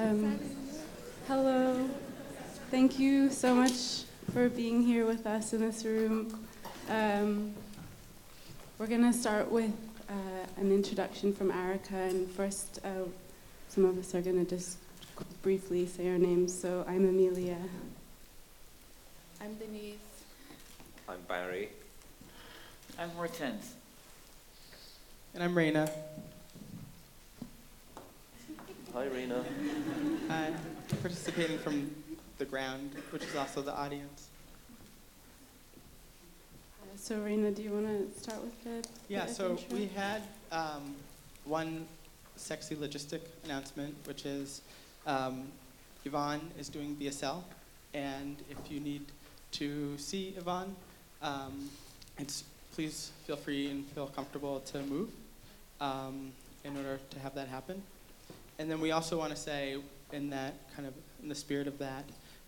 Um, Hello. Thank you so much for being here with us in this room. We're going to start with an introduction from Erica, and first some of us are going to just briefly say our names. So I'm Amelia. I'm Denise. I'm Barry. I'm Hortense. And I'm Raina. Hi, Rena. Hi. Participating from the ground, which is also the audience. So Raina, do you want to start with the Yeah, the so intro? we had one sexy logistic announcement, which is Yvonne is doing BSL, and if you need to see Yvonne, please feel free and feel comfortable to move in order to have that happen. And then we also want to say, in the spirit of that,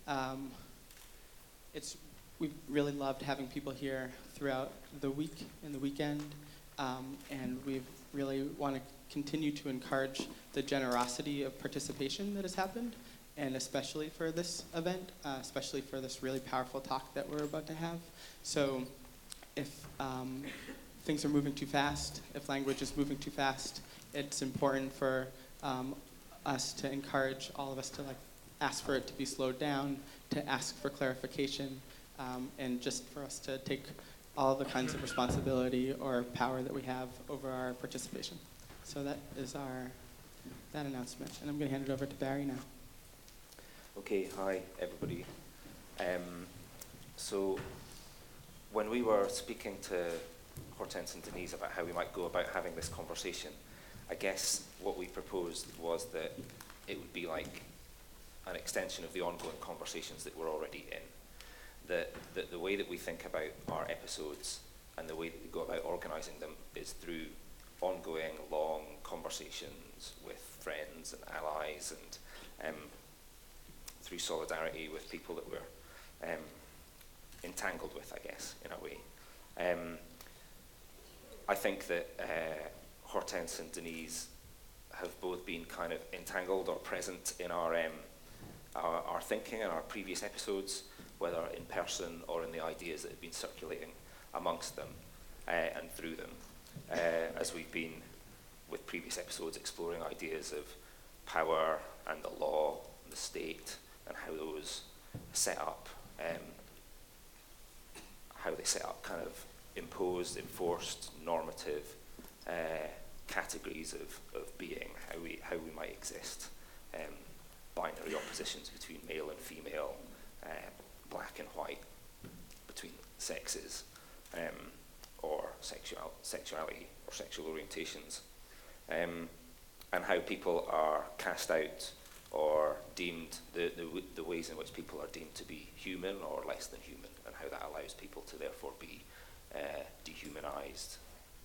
we've really loved having people here throughout the week and the weekend, and we really want to continue to encourage the generosity of participation that has happened, and especially for this event, especially for this really powerful talk that we're about to have. So if things are moving too fast, if language is moving too fast, it's important for us to encourage all of us to ask for it to be slowed down, to ask for clarification, and just for us to take all the kinds of responsibility or power that we have over our participation. So that is that announcement, and I'm going to hand it over to Barry now. Okay, hi everybody. So when we were speaking to Hortense and Denise about how we might go about having this conversation, I guess what we proposed was that it would be like an extension of the ongoing conversations that we're already in. That the way that we think about our episodes and the way that we go about organising them is through ongoing, long conversations with friends and allies, and through solidarity with people that we're entangled with, I guess, in a way. I think that Hortense and Denise have both been kind of entangled or present in our thinking in our previous episodes, whether in person or in the ideas that have been circulating amongst them and through them, as we've been with previous episodes exploring ideas of power and the law and the state and how those set up, kind of imposed, enforced, normative categories of being, how we might exist, binary oppositions between male and female, black and white, between sexes, or sexuality or sexual orientations, and how people are cast out or deemed, the ways in which people are deemed to be human or less than human, and how that allows people to therefore be dehumanized,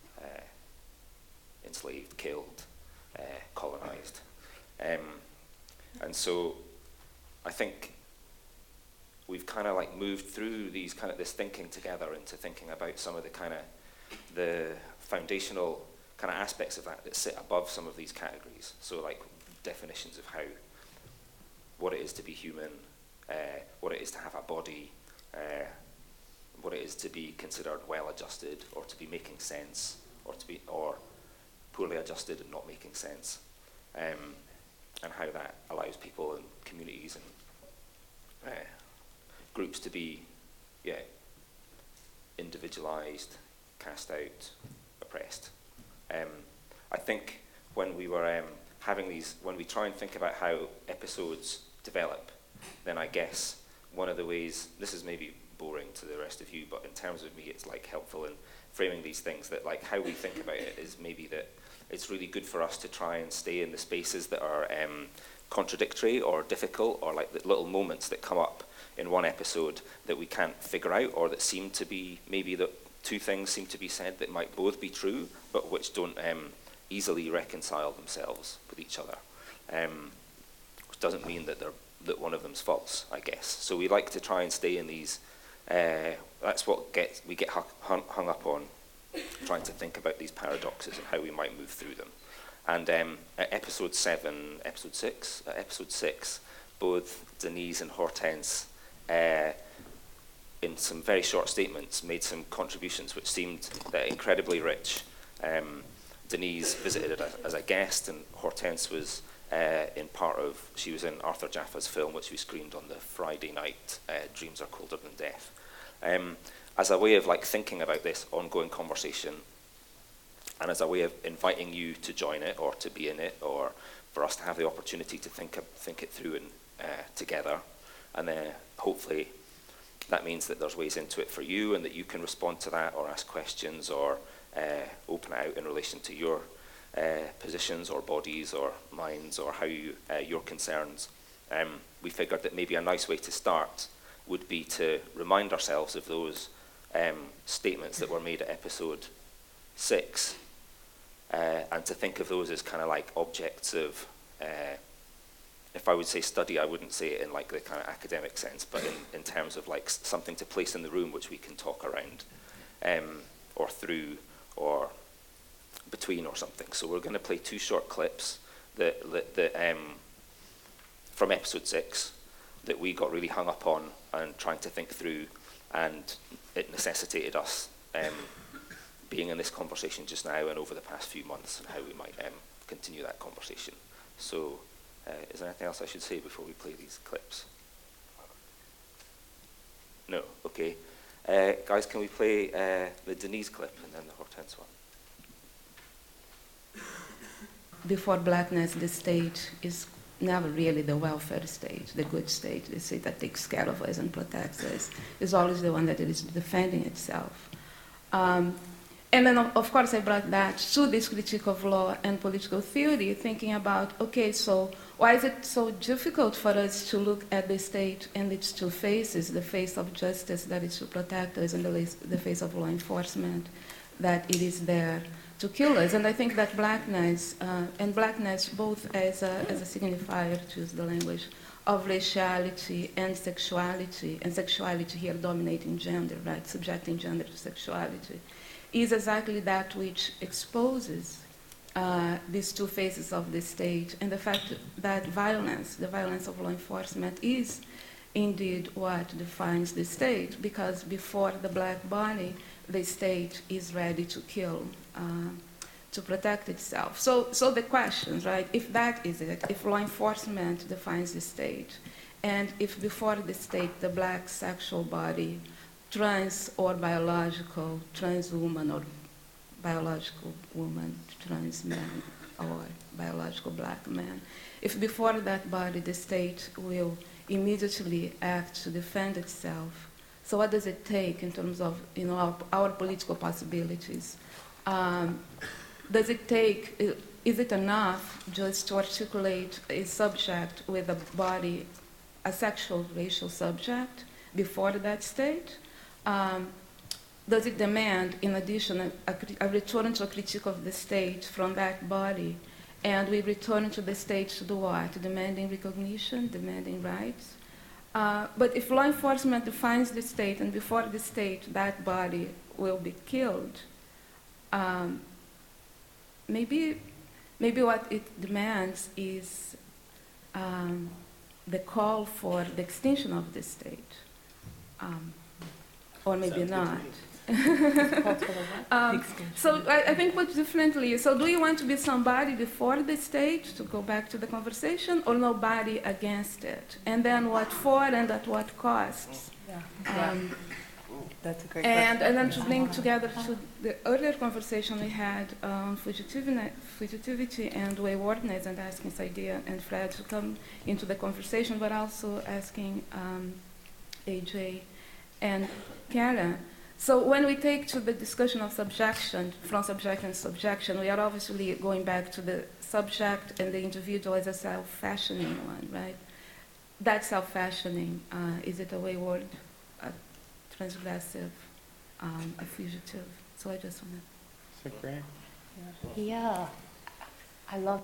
enslaved, killed, colonized. And so I think we've kind of moved through this thinking together into thinking about some of the foundational kind of aspects of that sit above some of these categories. So definitions of what it is to be human, what it is to have a body, what it is to be considered well-adjusted or to be making sense, or poorly adjusted and not making sense, and how that allows people and communities and groups to be, individualized, cast out, oppressed. I think when we were when we try and think about how episodes develop, then I guess one of the ways, this is maybe boring to the rest of you, but in terms of me, it's helpful in framing these things, that how we think about it is maybe that it's really good for us to try and stay in the spaces that are contradictory or difficult, or the little moments that come up in one episode that we can't figure out, or that seem to be, maybe that two things seem to be said that might both be true, but which don't easily reconcile themselves with each other. Which doesn't mean that that one of them's false, I guess. So we like to try and stay in these. That's what we get hung up on, trying to think about these paradoxes and how we might move through them. And at episode 6, both Denise and Hortense, in some very short statements, made some contributions which seemed incredibly rich. Denise visited as a guest, and Hortense was she was in Arthur Jaffa's film, which we screened on the Friday night, Dreams Are Colder Than Death. As a way of thinking about this ongoing conversation, and as a way of inviting you to join it or to be in it, or for us to have the opportunity to think it through and together, and then hopefully that means that there's ways into it for you, and that you can respond to that or ask questions or open it out in relation to your positions or bodies or minds or how your concerns. We figured that maybe a nice way to start would be to remind ourselves of those statements that were made at episode 6, and to think of those as kind of like objects of, if I would say study, I wouldn't say it in like the kind of academic sense, but in terms of like something to place in the room which we can talk around, or through, or between, or something. So we're going to play 2 short clips that from episode 6 that we got really hung up on and trying to think through, and it necessitated us being in this conversation just now and over the past few months, and how we might continue that conversation. So is there anything else I should say before we play these clips? No? Okay. Guys, can we play the Denise clip and then the Hortense one? Before blackness, the state is never really the welfare state, the good state, the state that takes care of us and protects us. It's always the one that is defending itself. And then, of course, I brought that to this critique of law and political theory, thinking about, okay, so why is it so difficult for us to look at the state and its 2 faces, the face of justice that is to protect us and the face of law enforcement, that it is there to kill us? And I think that blackness, and blackness both as a signifier, to use the language, of raciality and sexuality here dominating gender, right, subjecting gender to sexuality, is exactly that which exposes these 2 faces of the state, and the fact that violence, the violence of law enforcement, is indeed what defines the state, because before the black body, the state is ready to kill, to protect itself. So the questions, right, if that is it, if law enforcement defines the state, and if before the state, the black sexual body, trans or biological, trans woman or biological woman, trans man or biological black man, if before that body the state will immediately act to defend itself, so what does it take in terms of our political possibilities? Does it take, is it enough just to articulate a subject with a body, a sexual racial subject before that state? Does it demand, in addition, a return to a critique of the state from that body? And we return to the state to do what? Demanding recognition, demanding rights? But if law enforcement defines the state, and before the state, that body will be killed, maybe what it demands is the call for the extinction of the state. Or maybe not. So I think put differently, so do you want to be somebody before the state, to go back to the conversation, or nobody against it? And then what for and at what costs? That's a great and then to bring together to the earlier conversation we had on fugitivity and waywardness, and asking Saidiya and Fred to come into the conversation, but also asking AJ and Kara. So when we take to the discussion of subjection, from subject and subjection, we are obviously going back to the subject and the individual as a self-fashioning one, right? That self-fashioning, is it a wayward, a transgressive, a fugitive? So I just want to... So great. Yeah, I love.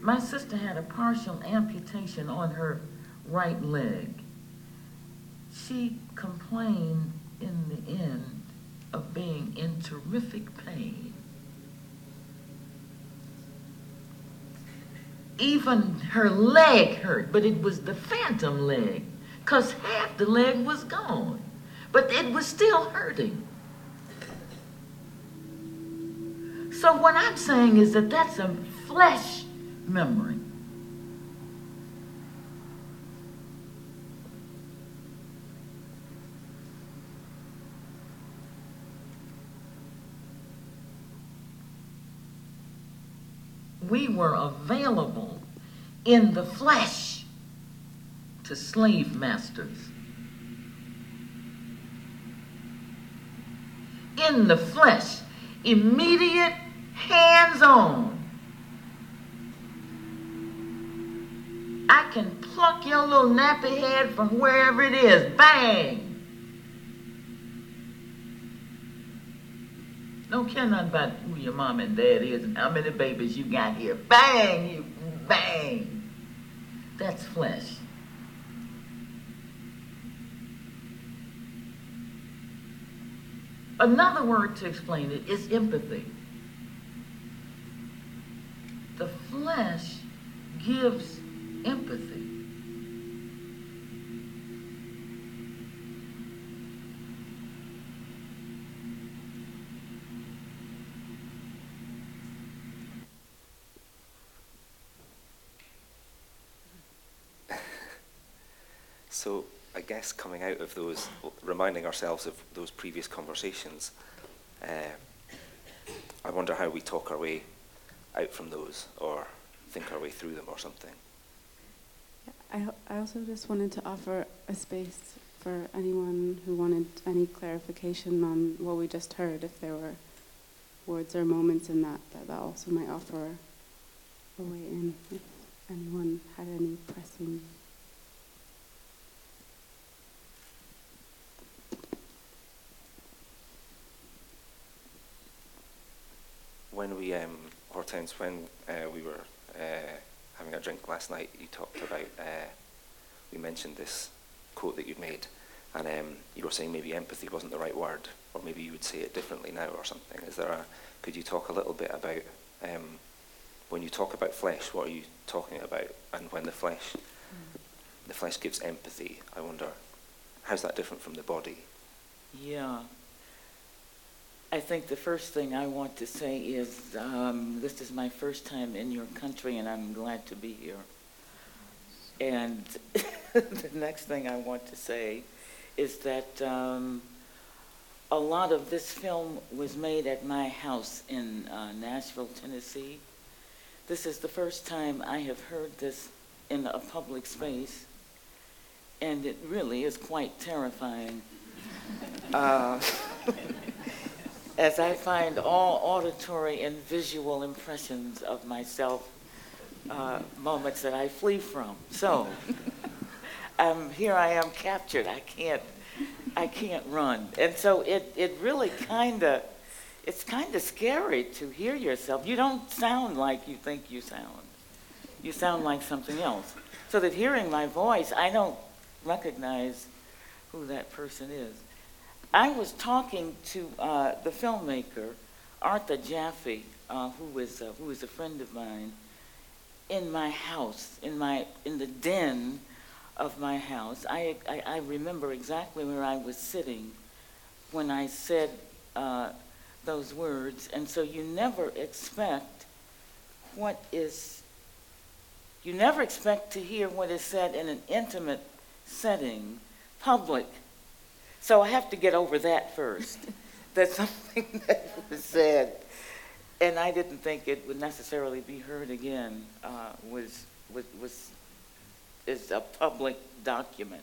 My sister had a partial amputation on her right leg. She complained in the end of being in terrific pain. Even her leg hurt, but it was the phantom leg, because half the leg was gone, but it was still hurting. So what I'm saying is that that's a flesh memory. We were available in the flesh to slave masters. In the flesh, immediate, hands-on. I can pluck your little nappy head from wherever it is. Bang! Don't care nothing about who your mom and dad is and how many babies you got here. Bang! You bang! That's flesh. Another word to explain it is empathy. The flesh gives empathy. So I guess coming out of those, reminding ourselves of those previous conversations, I wonder how we talk our way out from those or think our way through them or something. I also just wanted to offer a space for anyone who wanted any clarification on what we just heard, if there were words or moments in that also might offer a way in, if anyone had any pressing. When we, Hortense, when we were having a drink last night, you talked about, we mentioned this quote that you'd made, and you were saying maybe empathy wasn't the right word, or maybe you would say it differently now or something. Could you talk a little bit about, when you talk about flesh, what are you talking about? And when the flesh gives empathy, I wonder, how's that different from the body? Yeah. I think the first thing I want to say is this is my first time in your country, and I'm glad to be here. And the next thing I want to say is that a lot of this film was made at my house in Nashville, Tennessee. This is the first time I have heard this in a public space, and it really is quite terrifying. As I find all auditory and visual impressions of myself moments that I flee from. So here I am captured. I can't run. And so it really it's kind of scary to hear yourself. You don't sound like you think you sound. You sound like something else. So that hearing my voice, I don't recognize who that person is. I was talking to the filmmaker, Arthur Jaffe, who is a friend of mine, in my house, in the den of my house. I remember exactly where I was sitting when I said those words, and so you never expect to hear what is said in an intimate setting, public. So I have to get over that first. That's something that was said, and I didn't think it would necessarily be heard again. Is a public document.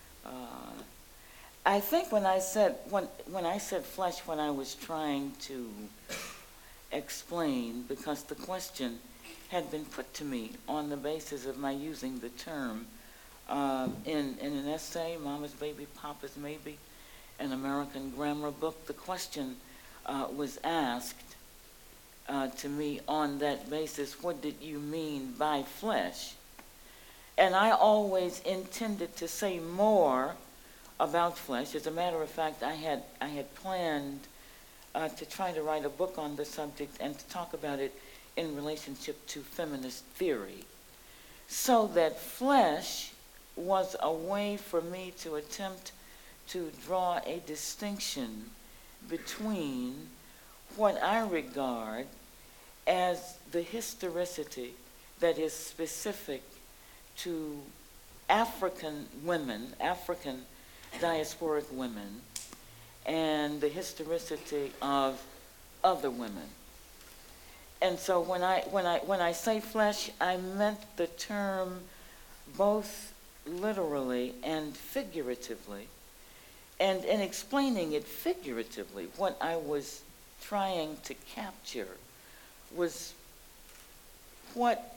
I think when I said flesh, when I was trying to explain, because the question had been put to me on the basis of my using the term. In an essay, Mama's Baby, Papa's Maybe, an American grammar book, the question was asked, to me on that basis, what did you mean by flesh? And I always intended to say more about flesh. As a matter of fact, I had planned to try to write a book on the subject and to talk about it in relationship to feminist theory. So that flesh was a way for me to attempt to draw a distinction between what I regard as the historicity that is specific to African women, African diasporic women, and the historicity of other women. And so when I say flesh, I meant the term both literally and figuratively. And in explaining it figuratively, what I was trying to capture was what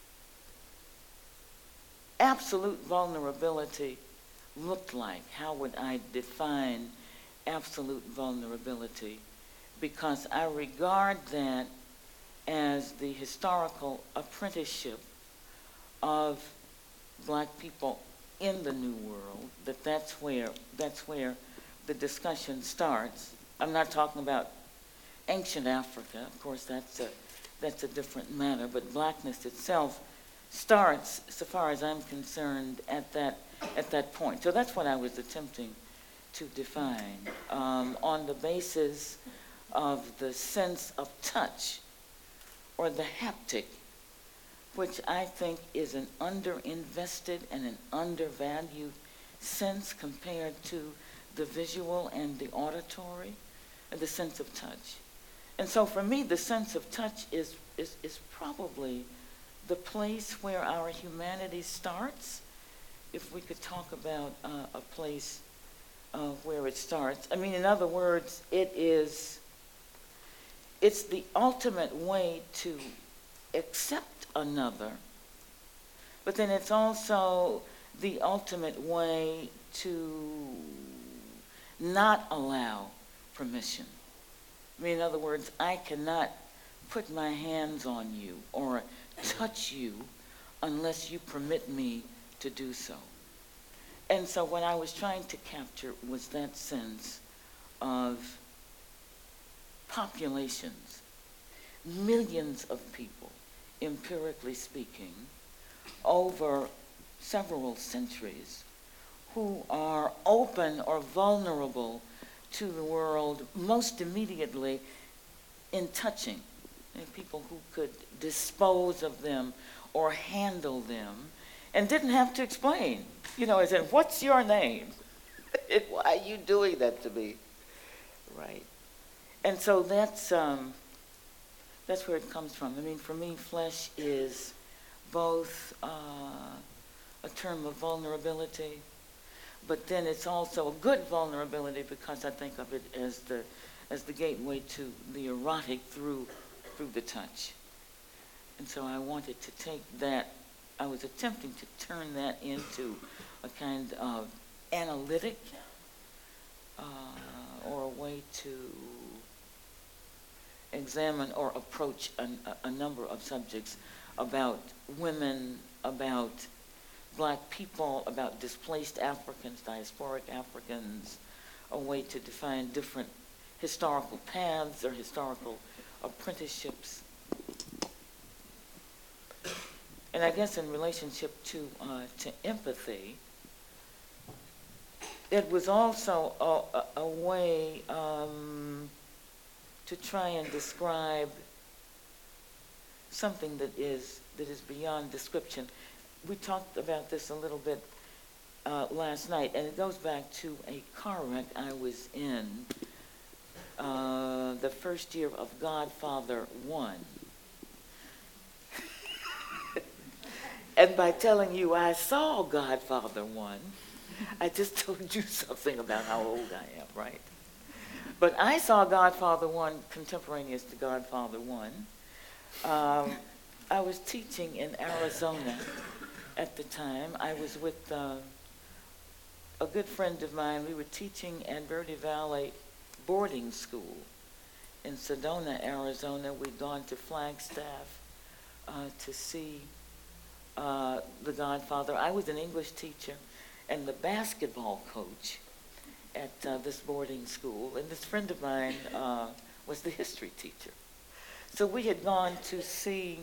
absolute vulnerability looked like. How would I define absolute vulnerability? Because I regard that as the historical apprenticeship of black people in the New World, that's where the discussion starts. I'm not talking about ancient Africa, of course that's a different matter, but blackness itself starts, so far as I'm concerned, at that point. So that's what I was attempting to define on the basis of the sense of touch or the haptic, which I think is an underinvested and an undervalued sense compared to the visual and the auditory, and the sense of touch. And so for me, the sense of touch is probably the place where our humanity starts, if we could talk about a place where it starts. I mean, in other words, it's the ultimate way to accept another, but then it's also the ultimate way to not allow permission. I mean, in other words, I cannot put my hands on you or touch you unless you permit me to do so. And so what I was trying to capture was that sense of populations, millions of people, empirically speaking, over several centuries, who are open or vulnerable to the world most immediately in touching. And people who could dispose of them or handle them and didn't have to explain, as in, what's your name? Why are you doing that to me? Right. And so that's where it comes from. I mean, for me, flesh is both a term of vulnerability, but then it's also a good vulnerability because I think of it as the gateway to the erotic through the touch. And so I wanted to take that, I was attempting to turn that into a kind of analytic or a way to examine or approach a number of subjects about women, about black people, about displaced Africans, diasporic Africans, a way to define different historical paths or historical apprenticeships. And I guess in relationship to empathy, it was also a way to try and describe something that is beyond description. We talked about this a little bit last night, and it goes back to a car wreck I was in the first year of Godfather 1. And by telling you I saw Godfather 1, I just told you something about how old I am, right? But I saw Godfather 1 contemporaneous to Godfather 1. I was teaching in Arizona at the time. I was with a good friend of mine. We were teaching at Verde Valley boarding school. in Sedona, Arizona. We'd gone to Flagstaff to see The Godfather. I was an English teacher and the basketball coach at this boarding school, and this friend of mine was the history teacher. So we had gone to see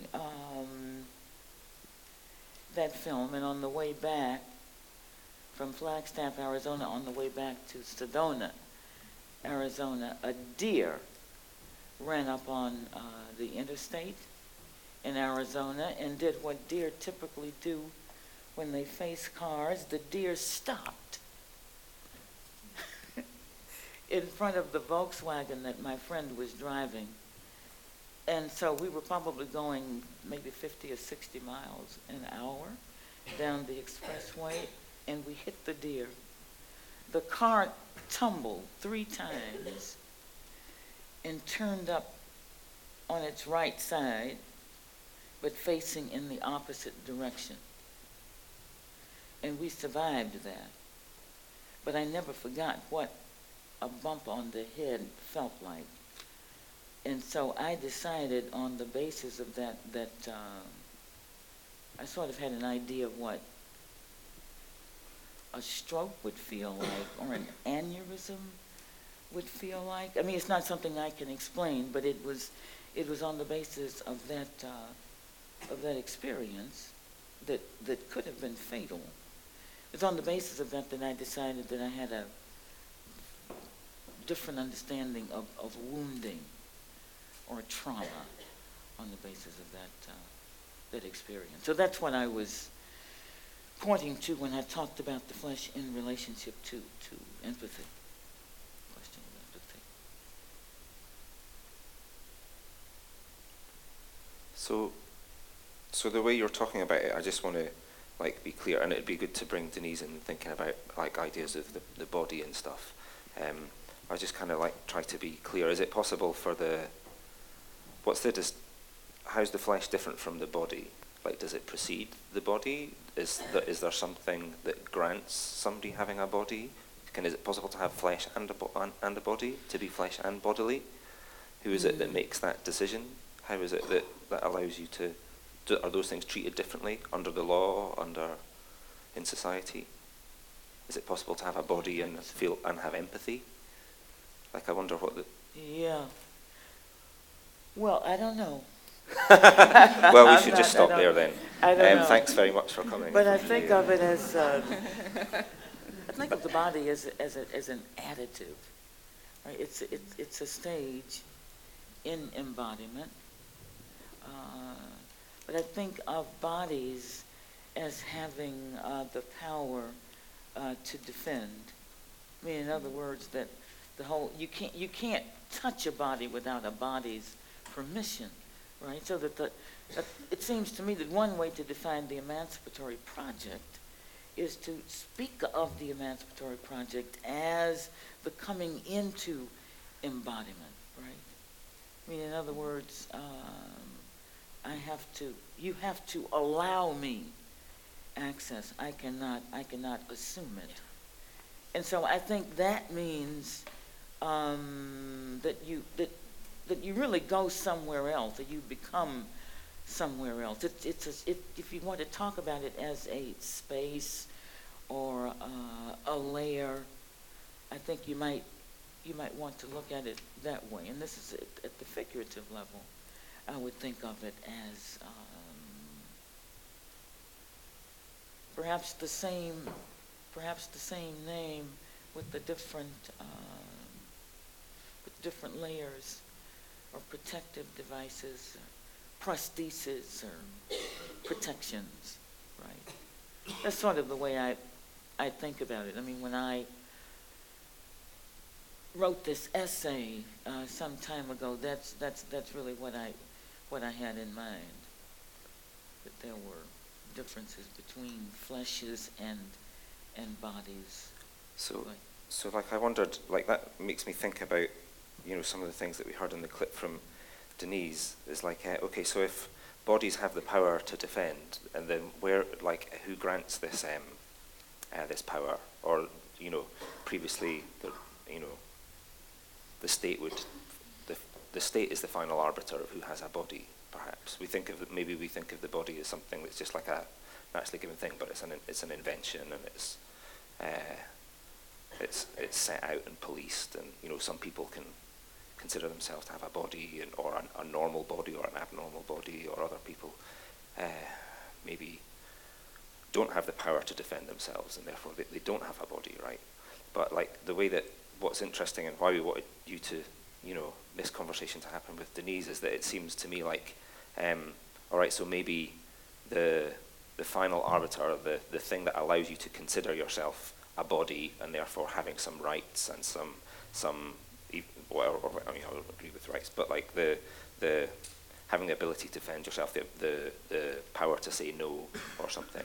that film, and on the way back from Flagstaff, Arizona, on the way back to Sedona, Arizona, a deer ran up on the interstate in Arizona and did what deer typically do when they face cars. The deer stopped in front of the Volkswagen that my friend was driving. And so we were probably going maybe 50 or 60 miles an hour down the expressway, and we hit the deer. The car tumbled 3 times and turned up on its right side, but facing in the opposite direction. And we survived that. But I never forgot what a bump on the head felt like. And so I decided on the basis of that I sort of had an idea of what a stroke would feel like, or an aneurysm would feel like. I mean, it's not something I can explain, but it was on the basis of that experience that could have been fatal. It was on the basis of that I decided that I had a different understanding of wounding or trauma on the basis of that experience. So that's what I was pointing to when I talked about the flesh in relationship to empathy. Question of empathy. So the way you're talking about it, I just want to be clear, and it'd be good to bring Denise in thinking about ideas of the body and stuff. I just kind of try to be clear. Is it possible for how's the flesh different from the body? Does it precede the body? Is there something that grants somebody having a body? Is it possible to have flesh and a body, to be flesh and bodily? Who is it that makes that decision? How is it that allows you to? Are those things treated differently under the law, in society? Is it possible to have a body and feel and have empathy? I wonder what the... Yeah. Well, I don't know. Well, we should just stop there then. I don't know. Thanks very much for coming. But I think of it as, I think of the body as an additive, right? It's a stage in embodiment. But I think of bodies as having the power to defend. I mean, in other words, that you can't touch a body without a body's permission, right? So that it seems to me that one way to define the Emancipatory Project is to speak of the Emancipatory Project as the coming into embodiment, right? I mean, in other words, you have to allow me access. I cannot assume it. And so I think that means that you really go somewhere else, that you become somewhere else. If you want to talk about it as a space or a layer, I think you might want to look at it that way. And this is at the figurative level. I would think of it as perhaps the same name with the different layers or protective devices, prostheses or protections, right? That's sort of the way I think about it. I mean, when I wrote this essay some time ago, that's really what I had in mind. That there were differences between fleshes and bodies. So I wondered, that makes me think about, some of the things that we heard in the clip from Denise. Is okay, so if bodies have the power to defend, and then who grants this this power? Or previously the state would the state is the final arbiter of who has a body. Perhaps maybe we think of the body as something that's just like a naturally given thing, but it's an invention, and it's set out and policed, and some people can consider themselves to have a body, or a normal body or an abnormal body, or other people maybe don't have the power to defend themselves, and therefore they don't have a body, right? But like the way that what's interesting and why we wanted you to, this conversation to happen with Denise is that it seems to me like, all right, so maybe the final arbiter, the thing that allows you to consider yourself a body and therefore having some rights and I'll agree with rights, but like the having the ability to defend yourself, the power to say no or something.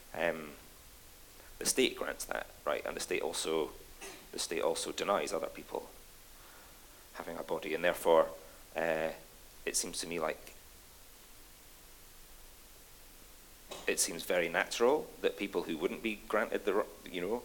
The state grants that, right? And the state also denies other people having a body, and therefore it seems to me like it seems very natural that people who wouldn't be granted who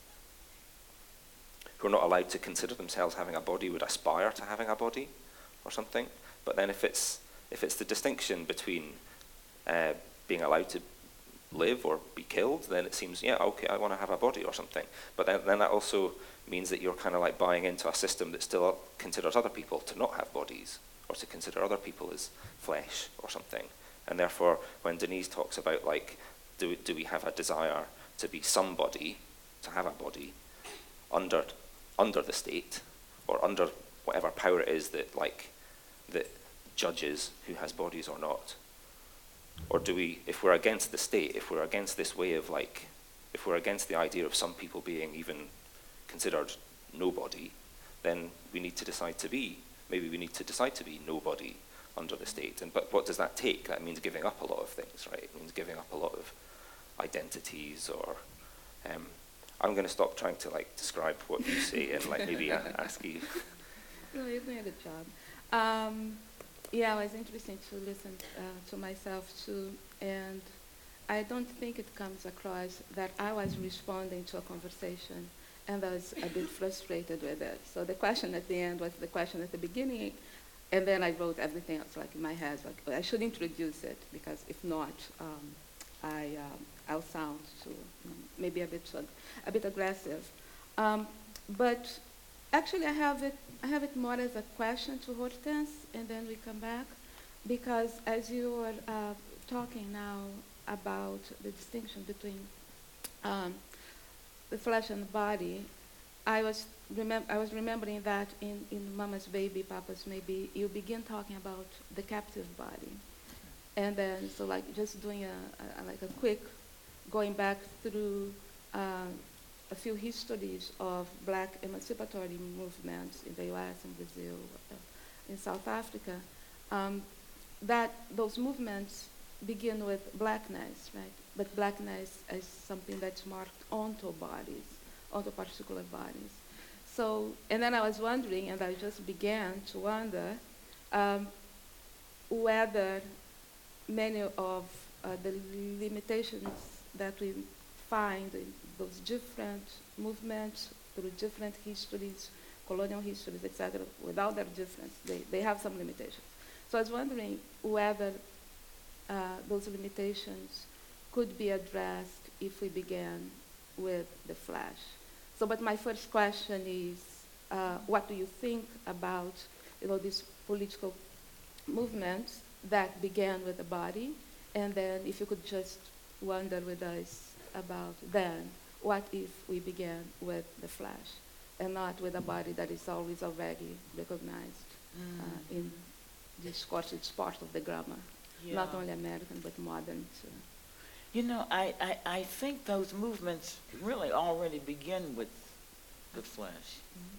are not allowed to consider themselves having a body would aspire to having a body or something. But then if it's the distinction between being allowed to live or be killed, then it seems, yeah, okay, I want to have a body or something. But then that also means that you're kind of like buying into a system that still considers other people to not have bodies, or to consider other people as flesh or something. And therefore, when Denise talks about like, do we have a desire to be somebody, to have a body under the state, or under whatever power it is that judges who has bodies or not? Or do we, if we're against the state, if we're against this way of like, if we're against the idea of some people being even considered nobody, then we need to decide to be nobody under the state. But what does that take? That means giving up a lot of things, right? It means giving up a lot of identities, or I'm going to stop trying to like describe what you say and like maybe ask you. No, you're doing a good job. Yeah, it was interesting to listen to myself too, and I don't think it comes across that I was responding to a conversation and I was a bit frustrated with it. So the question at the end was the question at the beginning, and then I wrote everything else like in my head, like I should introduce it, because if not, I'll sound too, maybe a bit aggressive. But actually, I have it more as a question to Hortense, and then we come back, because as you were talking now about the distinction between the flesh and the body, I was remembering that in Mama's Baby, Papa's Maybe, you begin talking about the captive body, and then so like just doing a quick going back through a few histories of black emancipatory movements in the U.S. and Brazil, in South Africa, that those movements begin with blackness, right? But blackness is something that's marked onto bodies, onto particular bodies. So, and then I was wondering, and I just began to wonder, whether many of the limitations that we find in those different movements through different histories, colonial histories, etc., without their difference, they have some limitations. So I was wondering whether those limitations could be addressed if we began with the flesh. So, but my first question is, what do you think about, these political movements that began with the body, and then if you could just wonder with us about then, what if we began with the flesh, and not with a body that is always already recognized in discourse? It's part of the grammar, not only American, but modern too. I think those movements really already begin with the flesh.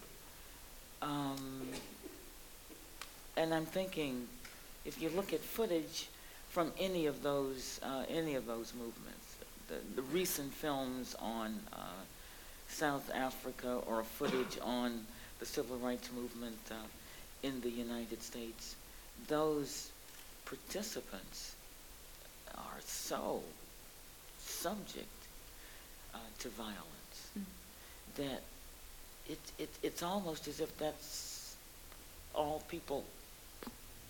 And I'm thinking, if you look at footage from any of those movements, the recent films on South Africa, or footage on the civil rights movement in the United States, those participants are so subject to violence that it's almost as if that's all people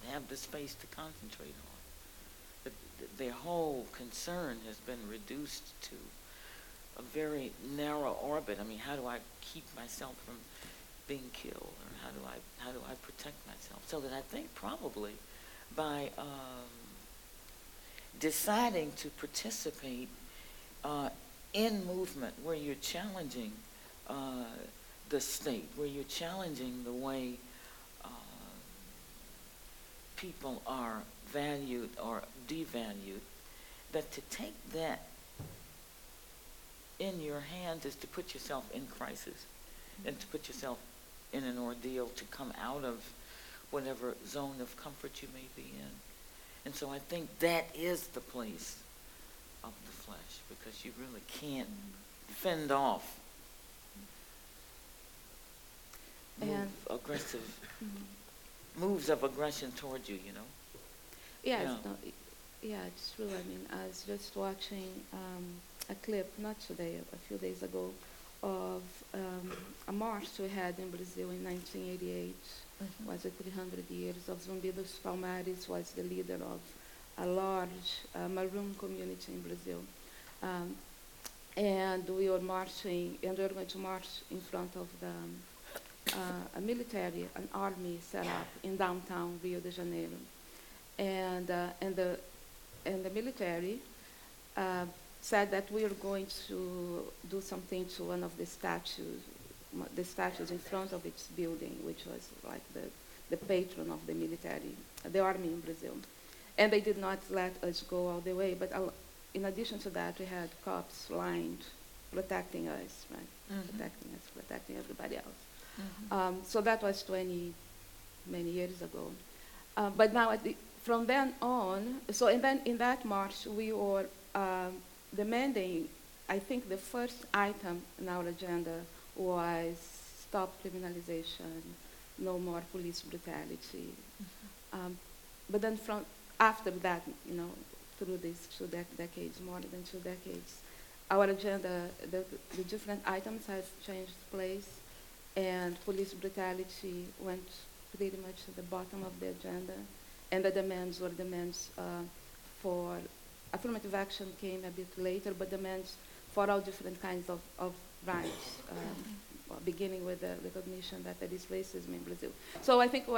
have the space to concentrate on. Their whole concern has been reduced to a very narrow orbit. I mean, how do I keep myself from being killed, or how do I protect myself? So that I think probably by deciding to participate in movement where you're challenging the state, where you're challenging the way people are valued or devalued, that to take that in your hands is to put yourself in crisis and to put yourself in an ordeal to come out of whatever zone of comfort you may be in. And so I think that is the place of the flesh, because you really can't fend off aggressive moves of aggression toward you, you know? Yeah, Yeah. It's true. I mean, I was just watching a clip, not today, a few days ago, of a march we had in Brazil in 1988. Was it 300 years of Zumbi dos Palmares, was the leader of a large Maroon community in Brazil. And we were marching, and we were going to march in front of a military, an army set up in downtown Rio de Janeiro. And the military said that we were going to do something to one of the statues in front of its building, which was like the patron of the military, the army in Brazil. And they did not let us go all the way, but in addition to that, we had cops lined, protecting us, right? Protecting us, protecting everybody else. So that was many years ago. But now, from then on, and then in that march, we were demanding, I think the first item in our agenda was stop criminalization, no more police brutality. But then after that, through these 2 decades, more than 2 decades, our agenda, the different items have changed place, and police brutality went pretty much to the bottom of the agenda, and the demands were demands for affirmative action came a bit later, but demands for all different kinds of rights, beginning with the recognition that there is racism in Brazil. So I think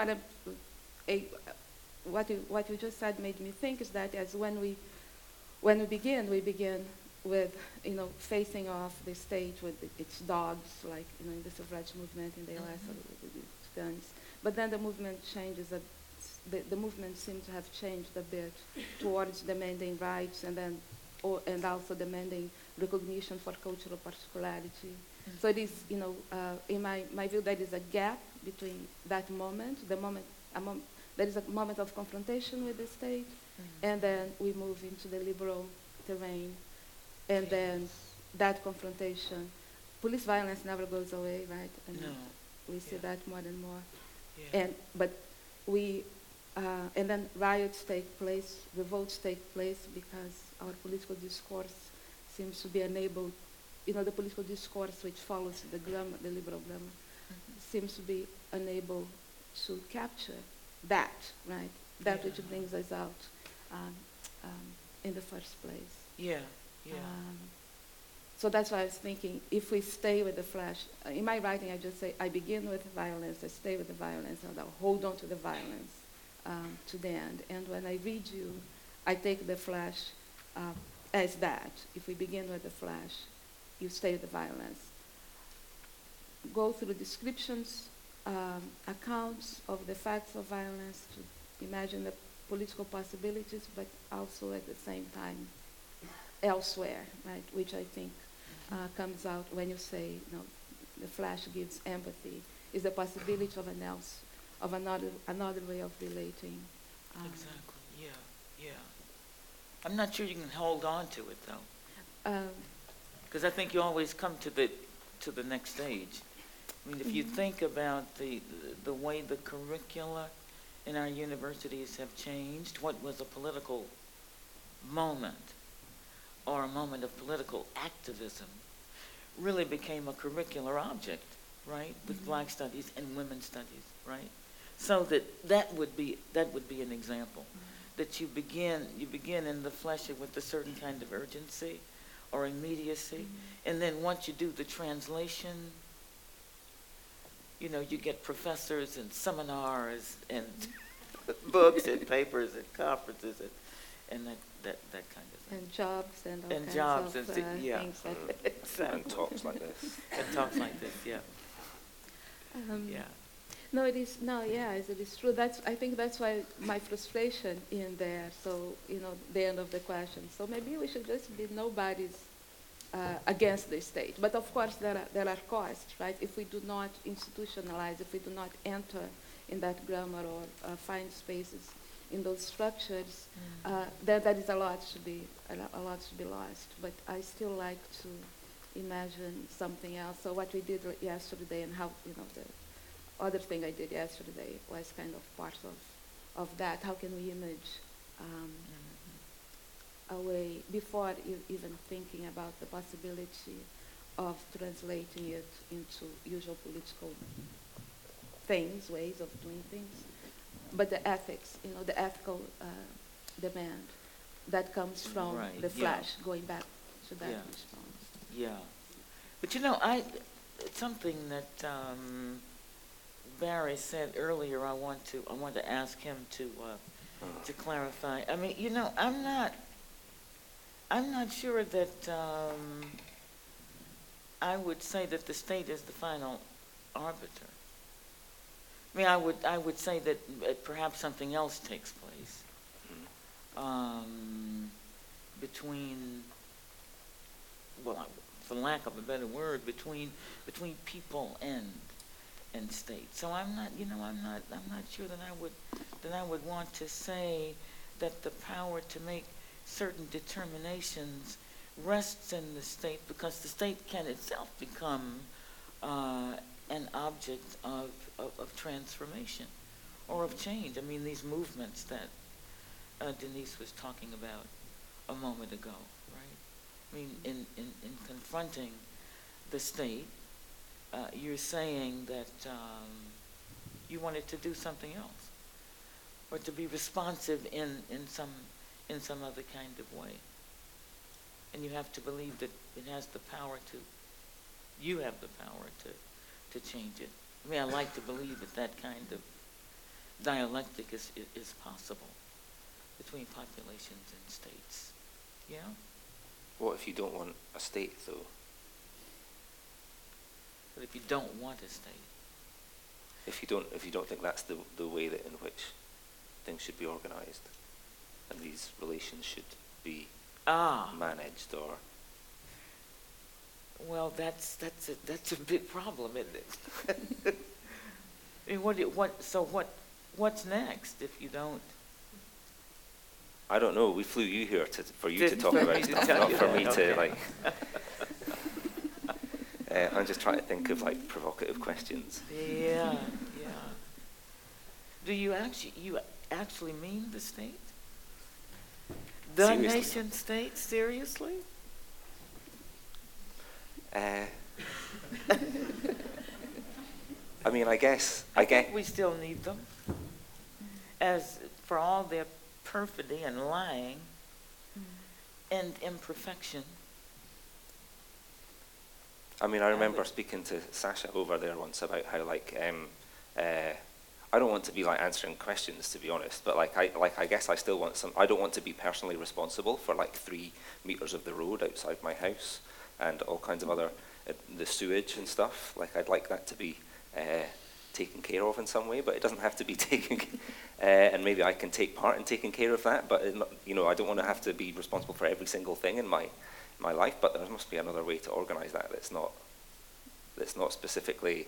what you just said made me think is that as when we begin with facing off the state with its dogs, like in the suffrage movement in the US, with its guns. But then the movement changes. The movement seems to have changed a bit towards demanding rights, and also demanding recognition for cultural particularity. So it is, in my view, there is a gap between that moment, there is a moment of confrontation with the state, and then we move into the liberal terrain, and then that confrontation. Police violence never goes away, right? No. We see that more and more. Yeah. And then riots take place, revolts take place, because our political discourse seems to be unable, the political discourse which follows the liberal grammar, seems to be unable to capture that, right? That which brings us out in the first place. Yeah, yeah. So that's why I was thinking, if we stay with the flesh, in my writing I just say, I begin with violence, I stay with the violence, and I'll hold on to the violence to the end. And when I read you, I take the flesh as that. If we begin with the flesh, you stay with the violence. Go through descriptions, accounts of the facts of violence, to imagine the political possibilities, but also at the same time elsewhere, right? Which I think comes out when you say, the flesh gives empathy, is the possibility of another way of relating. Exactly. Yeah. I'm not sure you can hold on to it though, because I think you always come to the next stage. I mean, if you think about the way the curricula in our universities have changed, what was a political moment or a moment of political activism really became a curricular object, right? With Black studies and women's studies, right? So that would be an example, that you begin in the flesh with a certain kind of urgency or immediacy, and then once you do the translation, you know, you get professors and seminars and books and papers and conferences and that kind of thing. And jobs and all And kinds jobs of and yeah. things like Exactly. And talks like this. And talks like this, yeah. Yeah. No, it is, no, yeah, it is true. I think that's why my frustration in there, so, you know, the end of the question. So maybe we should just be nobody's against the state. But of course, there are costs, right? If we do not institutionalize, if we do not enter in that grammar or find spaces in those structures, there is a lot to be lost. But I still like to imagine something else. So what we did yesterday, and how, you know, the other thing I did yesterday was kind of part of that. How can we image a way, before even thinking about the possibility of translating it into usual political things, ways of doing things, but the ethics, you know, the ethical demand that comes from Right, the yeah. flash, going back to that Yeah. response. Yeah. But you know, something that Barry said earlier, I want to ask him to clarify. I mean, you know, I'm not sure that I would say that the state is the final arbiter. I mean, I would say that perhaps something else takes place between, well, for lack of a better word, between people and state. So I'm not sure that I would want to say that the power to make certain determinations rests in the state, because the state can itself become an object of transformation or of change. I mean, these movements that Denise was talking about a moment ago, right? I mean, in confronting the state, you're saying that you wanted to do something else, or to be responsive in some other kind of way. And you have to believe that it has the power to, you have the power to change it. I mean, I like to believe that kind of dialectic is possible between populations and states. Yeah? What if you don't want a state, though? But if you don't want a state. If you don't think that's the way that in which things should be organized, and these relations should be managed, or well, that's a big problem, isn't it? I mean, what's next if you don't? I don't know. We flew you here for you to talk For me about to stuff, tell not you for that, me okay. to like. I'm just trying to think of like provocative questions. Yeah. Do you actually mean the state? The Seriously? nation state? Seriously? I mean, I guess We still need them. As for all their perfidy and lying and imperfection. I mean, I remember speaking to Sasha over there once about how like I don't want to be like answering questions, to be honest, but I guess I still want some. I don't want to be personally responsible for like 3 meters of the road outside my house and all kinds of other the sewage and stuff. Like I'd like that to be taken care of in some way, but it doesn't have to be taken. And maybe I can take part in taking care of that, but you know, I don't want to have to be responsible for every single thing in my life. But there must be another way to organize that. That's not specifically.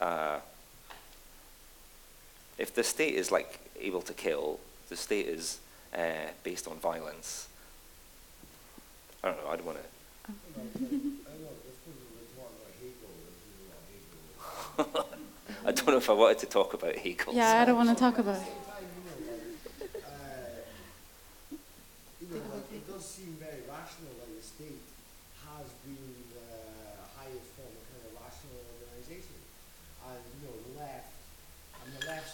If the state is like able to kill, the state is based on violence. I don't know. I don't want to. I don't know if I wanted to talk about Hegel. Yeah, I don't want to talk about it. It does seem very rational that the state has been the highest form of kind of rational organization, and the left's much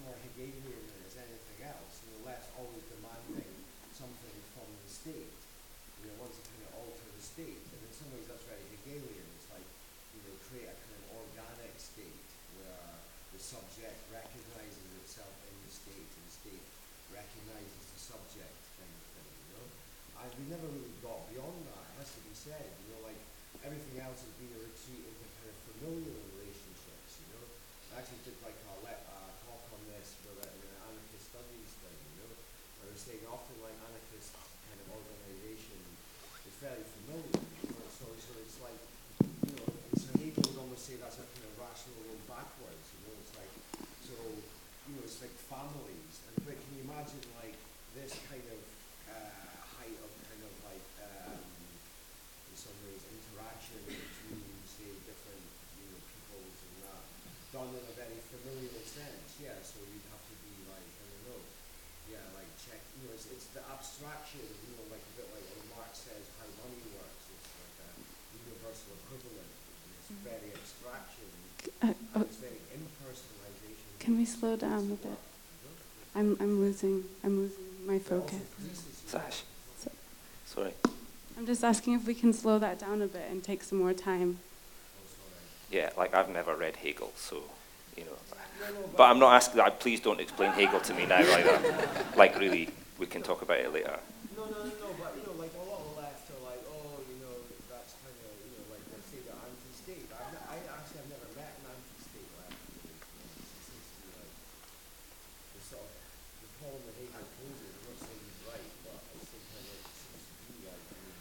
more Hegelian as anything else. Left always demanding something from the state. Wants to kind of alter the state, and in some ways that's very Hegelian. It's like create a kind of organic state where the subject recognizes itself in the state, and the state recognizes the subject, kind of thing. And we never really got beyond that. It has to be said. Like everything else has been a retreat into kind of familial relationships. I actually did like a talk on this with an anarchist studies thing. I was saying often like anarchist kind of organization is very familiar. So it's like so Hegel would almost say that's a kind of rational road backwards. It's like it's like families. But can you imagine like this kind of height of kind of like in some ways interaction between say different peoples and that done in a very familial sense, so you'd have to be like, I don't know, like check, it's the abstraction, like a bit like when Marx says how money works, it's like a universal equivalent, and it's very abstraction, and it's very impersonalization. Can we slow down a bit? I'm losing my focus. Sash. So, Sorry. I'm just asking if we can slow that down a bit and take some more time. Yeah, like I've never read Hegel, so, but I'm not asking that. Please don't explain Hegel to me now like that. Like really, we can talk about it later. No, but like a lot of the left are like, that's kind of, like they say they're anti-state. I actually have never met an anti-state left. It seems to be like the sort of the problem that Hegel poses. I'm not saying he's right, but at the same time, it seems to be like,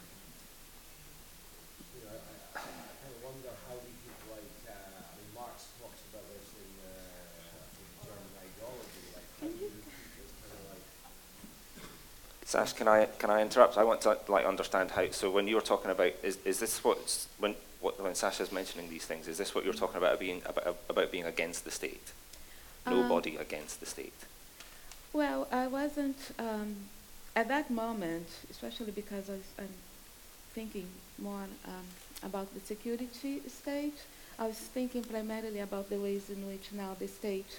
I kind of wonder how we could like, Marx talks about this in I think German ideology, like how do you keep this kind of like. Sash, can I interrupt? I want to like understand how. So when you're talking about, is this when Sasha's mentioning these things? Is this what you're talking about being against the state? Nobody against the state. Well, I wasn't at that moment, especially because I'm thinking more about the security state. I was thinking primarily about the ways in which now the state,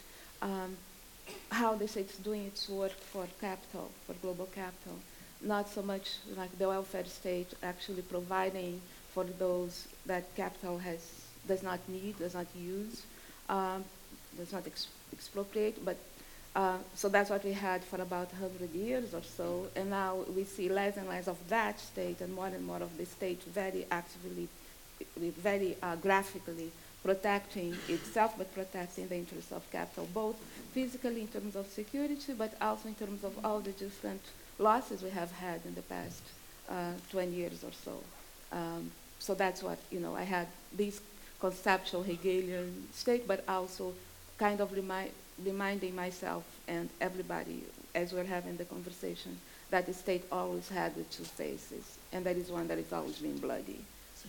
how the state is doing its work for capital, for global capital. Not so much like the welfare state actually providing for those that capital does not need, does not use, does not expropriate, but so that's what we had for about 100 years or so, and now we see less and less of that state and more of the state very actively, very graphically protecting itself, but protecting the interests of capital, both physically in terms of security, but also in terms of all the different losses we have had in the past 20 years or so. So that's what, I had this conceptual Hegelian state, but also kind of reminding myself and everybody, as we're having the conversation, that the state always had the two faces, and that is one that is always been bloody.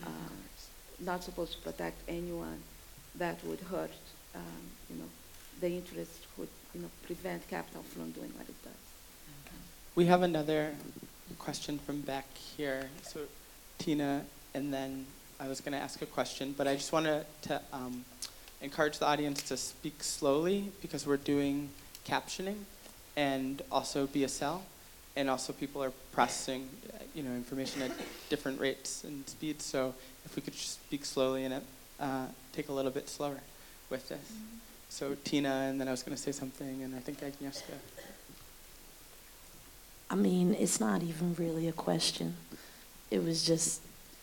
Not supposed to protect anyone that would hurt, the interest would, prevent capital from doing what it does. We have another question from back here. So Tina, and then I was going to ask a question, but I just wanted to encourage the audience to speak slowly because we're doing captioning and also BSL, and also people are processing, information at different rates and speeds. So if we could just speak slowly and take a little bit slower with this. Mm-hmm. So Tina, and then I was going to say something, and I think Agnieszka. I mean, it's not even really a question. It was just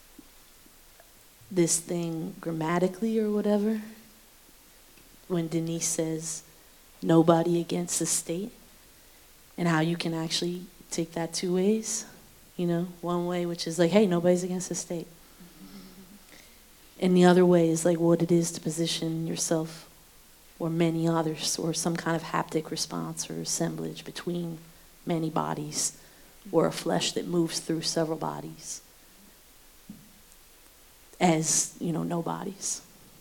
this thing grammatically or whatever. When Denise says, nobody against the state, and how you can actually take that two ways. One way, which is like, hey, nobody's against the state. And the other way is like what it is to position yourself or many others, or some kind of haptic response or assemblage between many bodies, or a flesh that moves through several bodies as, no bodies.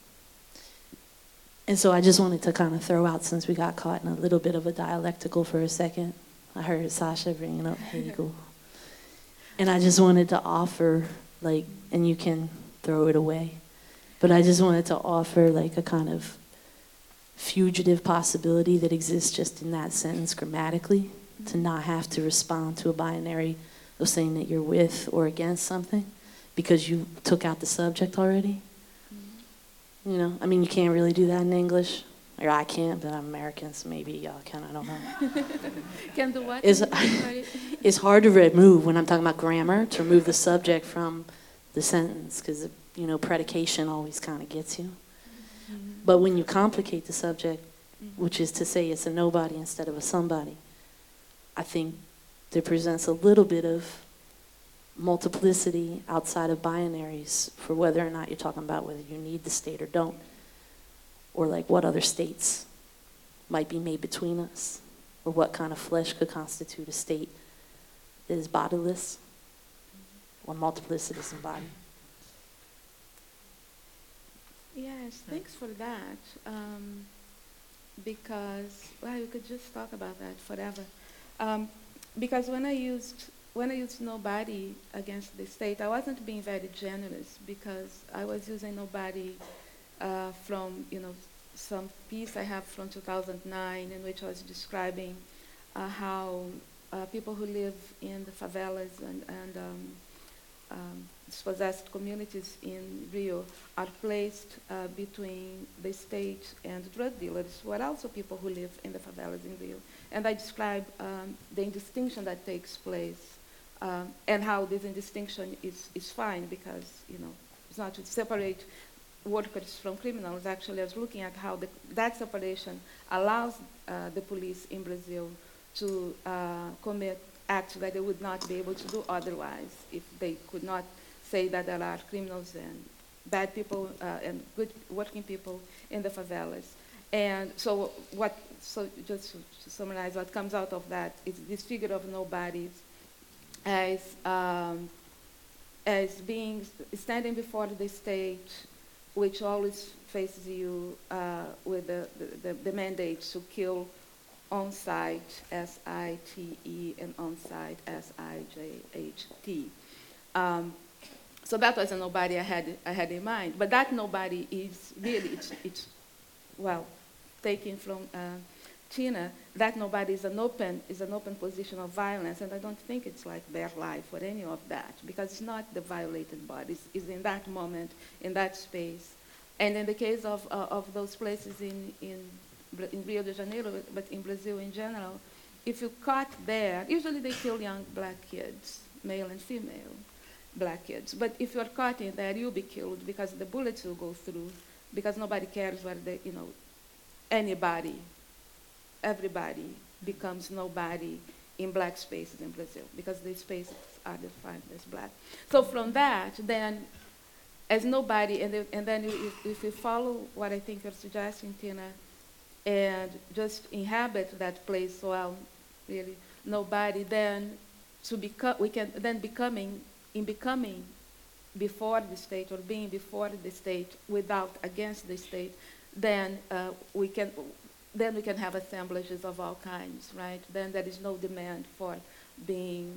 And so I just wanted to kind of throw out, since we got caught in a little bit of a dialectical for a second, I heard Sasha bringing up Hegel. And I just wanted to offer, and you can throw it away, but I just wanted to offer a kind of fugitive possibility that exists just in that sentence grammatically, to not have to respond to a binary of saying that you're with or against something because you took out the subject already. You know, I mean, you can't really do that in English. Or I can't, but I'm American, so maybe y'all can, I don't know. Can do what? It's hard to remove, when I'm talking about grammar, to remove the subject from the sentence, because, you know, predication always kind of gets you. But when you complicate the subject, which is to say it's a nobody instead of a somebody, I think there presents a little bit of multiplicity outside of binaries for whether or not you're talking about whether you need the state or don't, or like what other states might be made between us, or what kind of flesh could constitute a state that is bodiless or multiplicitous in body. Yes, thanks for that. Because, well, you could just talk about that forever. Because when I used nobody against the state, I wasn't being very generous, because I was using nobody from, you know, some piece I have from 2009 in which I was describing how people who live in the favelas and dispossessed communities in Rio are placed between the state and drug dealers, who are also people who live in the favelas in Rio. And I describe the indistinction that takes place and how this indistinction is fine, because, you know, it's not to separate workers from criminals. Actually, I was looking at how that separation allows the police in Brazil to commit acts that they would not be able to do otherwise if they could not say that there are criminals and bad people and good working people in the favelas. And so just to summarize, what comes out of that is this figure of nobodies as being standing before the state, which always faces you with the mandate to kill on site, S-I-T-E, and on site, S-I-J-H-T. So that was a nobody I had in mind. But that nobody is really, it's well, taken from Tina, that nobody is an open position of violence, and I don't think it's like their life or any of that, because it's not the violated bodies, it's in that moment, in that space. And in the case of those places in Rio de Janeiro, but in Brazil in general, if you caught there, usually they kill young black kids, male and female black kids. But if you're caught in there, you'll be killed because the bullets will go through, because nobody cares whether they, you know, anybody, everybody becomes nobody in black spaces in Brazil, because these spaces are defined as black. So from that, then, as nobody, and then if you follow what I think you're suggesting, Tina, and just inhabit that place while really nobody, then to become, we can then becoming before the state, or being before the state without against the state, then we can have assemblages of all kinds, right? Then there is no demand for being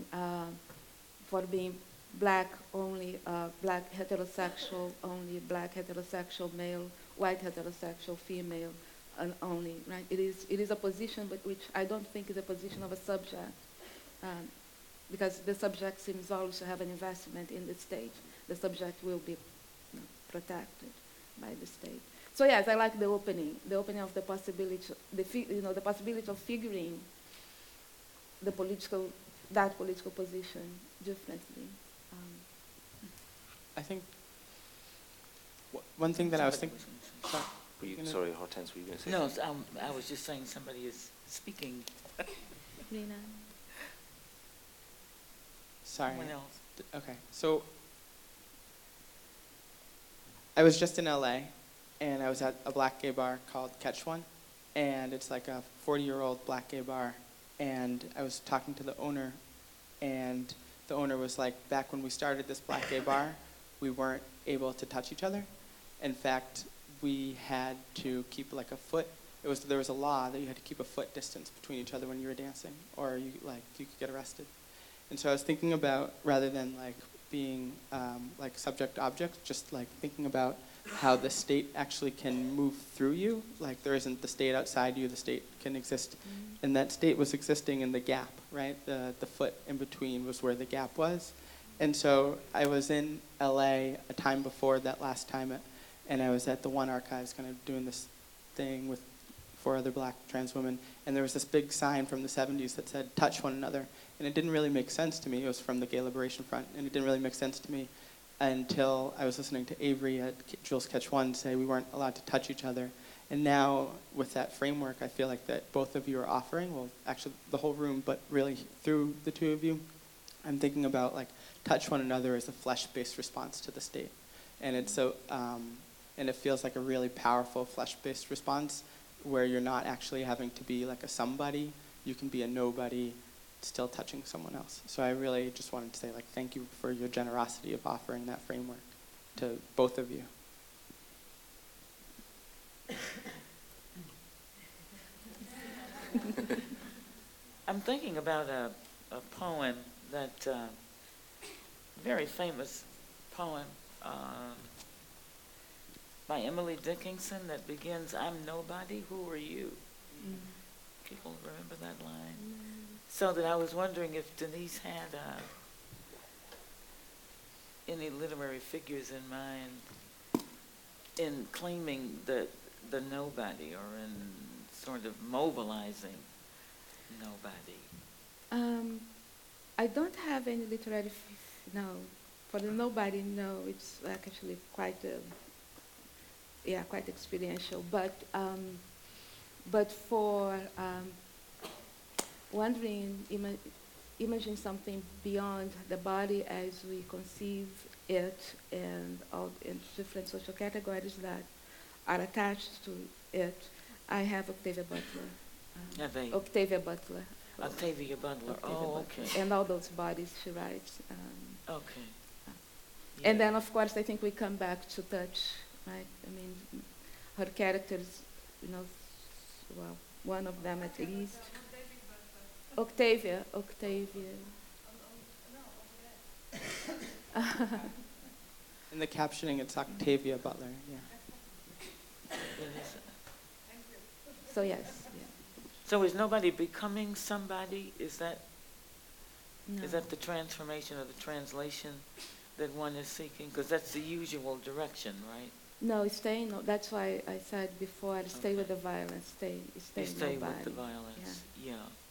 black only, black heterosexual only, black heterosexual male, white heterosexual female only, right? It is a position, but which I don't think is a position of a subject, because the subject seems always to have an investment in the state. The subject will be, you know, protected by the state. So yes, I like the opening of the possibility, the possibility of figuring that political position differently. I think one thing that I was thinking. Sorry, Hortense, were you going to say No, something? I was just saying somebody is speaking. Rina. Sorry. Someone else. Okay, so I was just in LA, and I was at a black gay bar called Catch One, and it's like a 40-year-old black gay bar, and I was talking to the owner, and the owner was like, back when we started this black gay bar, we weren't able to touch each other. In fact, we had to keep like a foot. There was a law that you had to keep a foot distance between each other when you were dancing, or you could get arrested. And so I was thinking about, rather than like being like subject object, just like thinking about how the state actually can move through you. Like there isn't the state outside you, the state can exist. And that state was existing in the gap, right? The foot in between was where the gap was. And so I was in LA a time before that last time, and I was at the One Archives kind of doing this thing with 4 other black trans women, and there was this big sign from the 70s that said, touch one another. And it didn't really make sense to me. It was from the Gay Liberation Front, and it didn't really make sense to me until I was listening to Avery at Jules Catch One say we weren't allowed to touch each other. And now, with that framework, I feel like that both of you are offering, well, actually the whole room, but really through the two of you, I'm thinking about like touch one another as a flesh-based response to the state. And it's so, and it feels like a really powerful flesh-based response where you're not actually having to be like a somebody, you can be a nobody, still touching someone else. So I really just wanted to say like thank you for your generosity of offering that framework to both of you. I'm thinking about a poem that, very famous poem by Emily Dickinson that begins, I'm nobody, who are you? People remember that line? So that I was wondering if Denise had any literary figures in mind in claiming the nobody or in sort of mobilizing nobody. I don't have any literary, no. For the nobody, no. It's actually quite, quite experiential. But for wondering, imagine something beyond the body as we conceive it, and all in different social categories that are attached to it. I have Octavia Butler. Octavia Butler. Octavia Butler. Octavia Okay. Butler. And all those bodies she writes. Okay. And then, of course, I think we come back to touch, right? I mean, her characters, well, one of them at least. Octavia. In the captioning, it's Octavia Butler, yeah. So yes. Yeah. So is nobody becoming somebody? Is that No. is that the transformation or the translation that one is seeking? Because that's the usual direction, right? No, staying. No, that's why I said before, stay with the violence. Stay You stay nobody. with the violence. Yeah.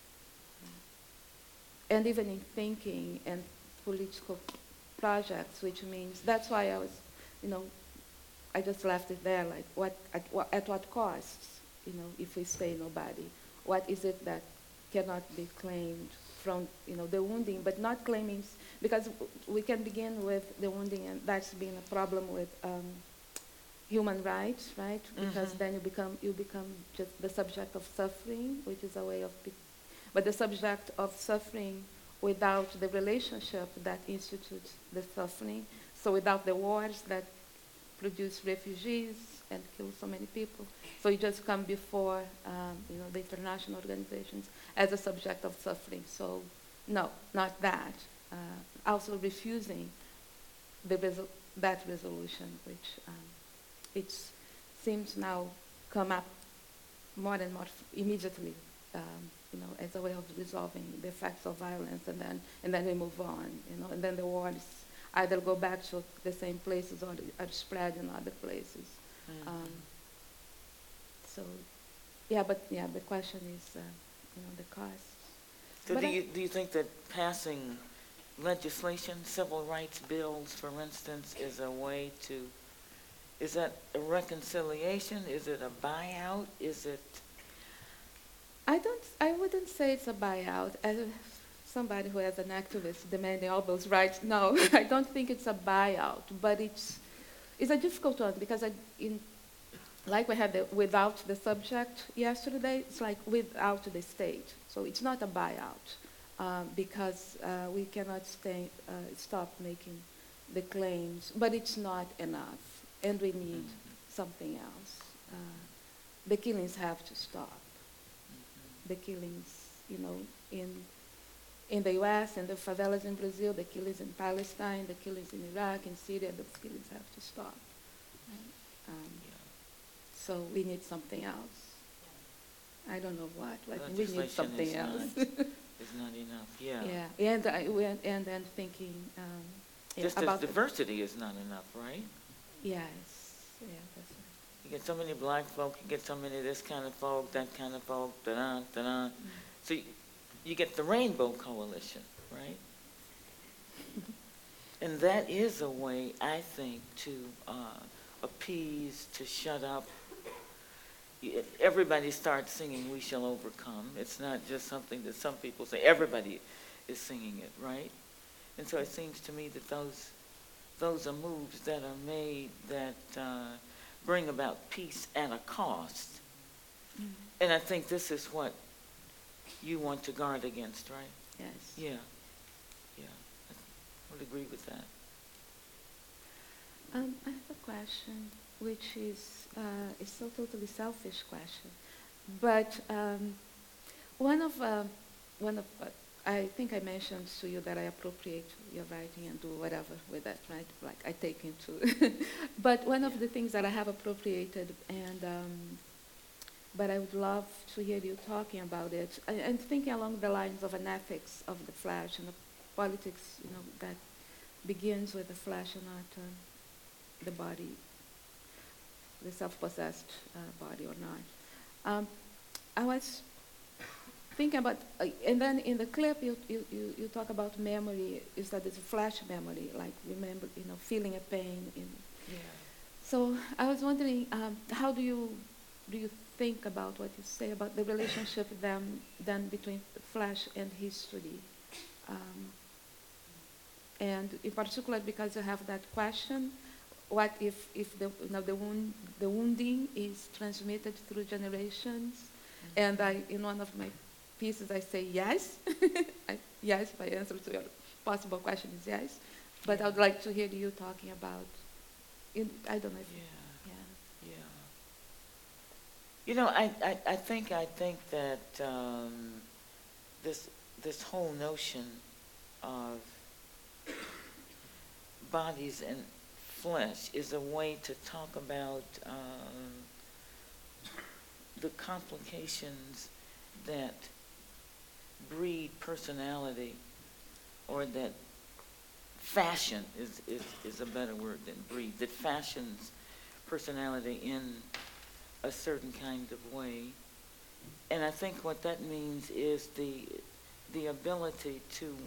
And even in thinking and political projects, which means that's why I was, I just left it there. Like, at what costs? If we stay nobody, what is it that cannot be claimed from the wounding, but not claiming, because we can begin with the wounding, and that's been a problem with human rights, right? Because then you become just the subject of suffering, which is a way of, but the subject of suffering without the relationship that institutes the suffering. So without the wars that produce refugees and kill so many people. So you just come before, the international organizations as a subject of suffering. So no, not that. Also refusing that resolution, which it seems now come up more and more immediately, as a way of resolving the effects of violence, and then we move on, and then the wars either go back to the same places or are spread in other places. The question is, the cost. So do you think that passing legislation, civil rights bills, for instance, is a way to, is that a reconciliation? Is it a buyout? Is it? I wouldn't say it's a buyout. As somebody who is an activist demanding all those rights, no, I don't think it's a buyout, but it's a difficult one because like we had without the subject yesterday, it's like without the state. So it's not a buyout because we cannot stop making the claims, but it's not enough, and we need something else. The killings have to stop. The killings, in the U.S., in the favelas in Brazil, the killings in Palestine, the killings in Iraq, in Syria, the killings have to stop. Right? Yeah. So we need something else. I don't know what, but we need Legislation something is else. Is not enough, yeah. Yeah, and then thinking Just as about diversity is not enough, right? yes, yeah, that's right. You get so many black folk, you get so many this kind of folk, that kind of folk, da-da, da-da. So you get the Rainbow Coalition, right? And that is a way, I think, to appease, to shut up. Everybody starts singing "We Shall Overcome." It's not just something that some people say. Everybody is singing it, right? And so it seems to me that those are moves that are made that bring about peace at a cost. And I think this is what you want to guard against, right? Yes. Yeah. I would agree with that. I have a question, which is a totally selfish question, but one of I think I mentioned to you that I appropriate your writing and do whatever with that, right? Like I take into. But one of the things that I have appropriated, and but I would love to hear you talking about it, and thinking along the lines of an ethics of the flesh and the politics, that begins with the flesh and not the body, the self-possessed body or not. I was thinking about, and then in the clip you talk about memory. You said it's a flash memory, like remember, feeling a pain. Yeah. So I was wondering, how do you think about what you say about the relationship then between the flesh and history? And in particular, because you have that question, what if the wounding is transmitted through generations? And in one of my pieces, I say yes. Yes, my answer to your possible question is yes. But I would like to hear you talking about, I don't know if I think that this whole notion of bodies and flesh is a way to talk about the complications that breed personality, or that fashion is a better word than breed, that fashions personality in a certain kind of way. And I think what that means is the ability to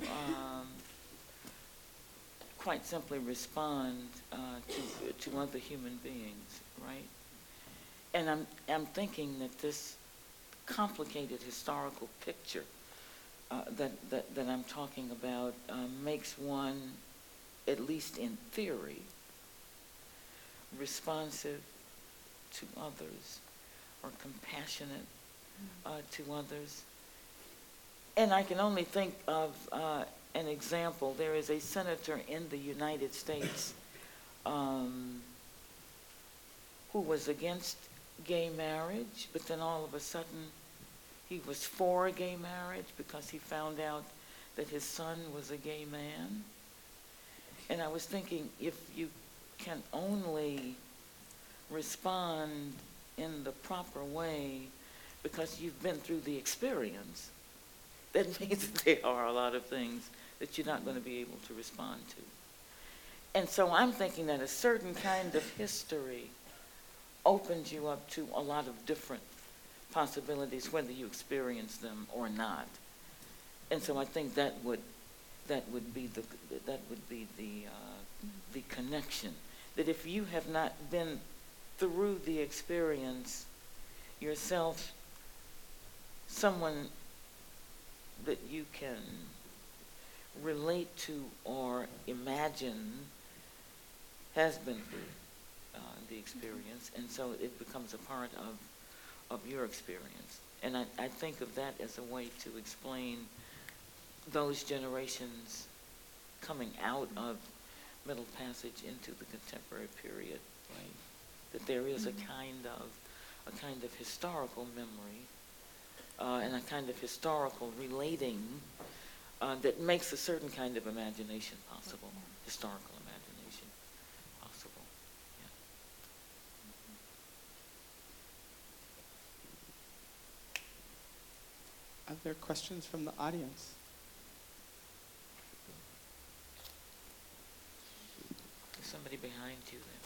quite simply respond to other human beings, right? And I'm thinking that this complicated historical picture that I'm talking about makes one, at least in theory, responsive to others, or compassionate to others. And I can only think of an example. There is a senator in the United States who was against gay marriage, but then all of a sudden he was for gay marriage because he found out that his son was a gay man. And I was thinking, if you can only respond in the proper way because you've been through the experience, that means that there are a lot of things that you're not going to be able to respond to. And so I'm thinking that a certain kind of history opens you up to a lot of different possibilities, whether you experience them or not. And so I think that would be the connection. That if you have not been through the experience yourself, someone that you can relate to or imagine has been through the experience, and so it becomes a part of your experience. And I think of that as a way to explain those generations coming out of Middle Passage into the contemporary period, right? That there is a kind of historical memory and a kind of historical relating that makes a certain kind of imagination possible, historical imagination possible. Other questions from the audience? There's somebody behind you there.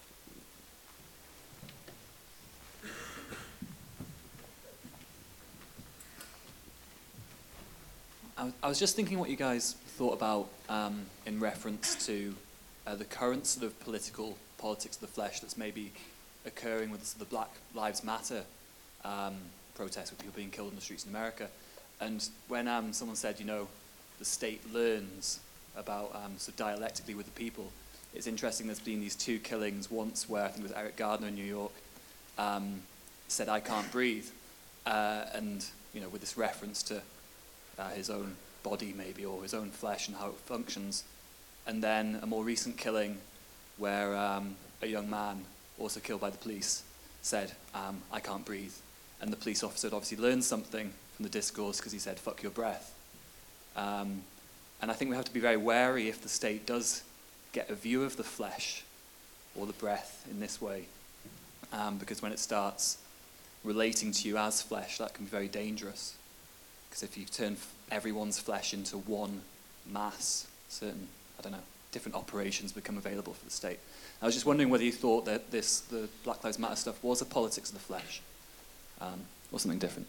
I was just thinking what you guys thought about in reference to the current sort of politics of the flesh that's maybe occurring with the Black Lives Matter protests with people being killed in the streets in America. And when someone said, you know, the state learns about sort of dialectically with the people, it's interesting there's been these two killings, once where I think it was Eric Gardner in New York said, "I can't breathe," and, you know, with this reference to his own body maybe, or his own flesh and how it functions. And then a more recent killing where a young man, also killed by the police, said, "I can't breathe." And the police officer had obviously learned something from the discourse because he said, "Fuck your breath." And I think we have to be very wary if the state does get a view of the flesh or the breath in this way, because when it starts relating to you as flesh, that can be very dangerous. Because if you turn everyone's flesh into one mass, certain, I don't know, different operations become available for the state. I was just wondering whether you thought that the Black Lives Matter stuff was a politics of the flesh, or something different.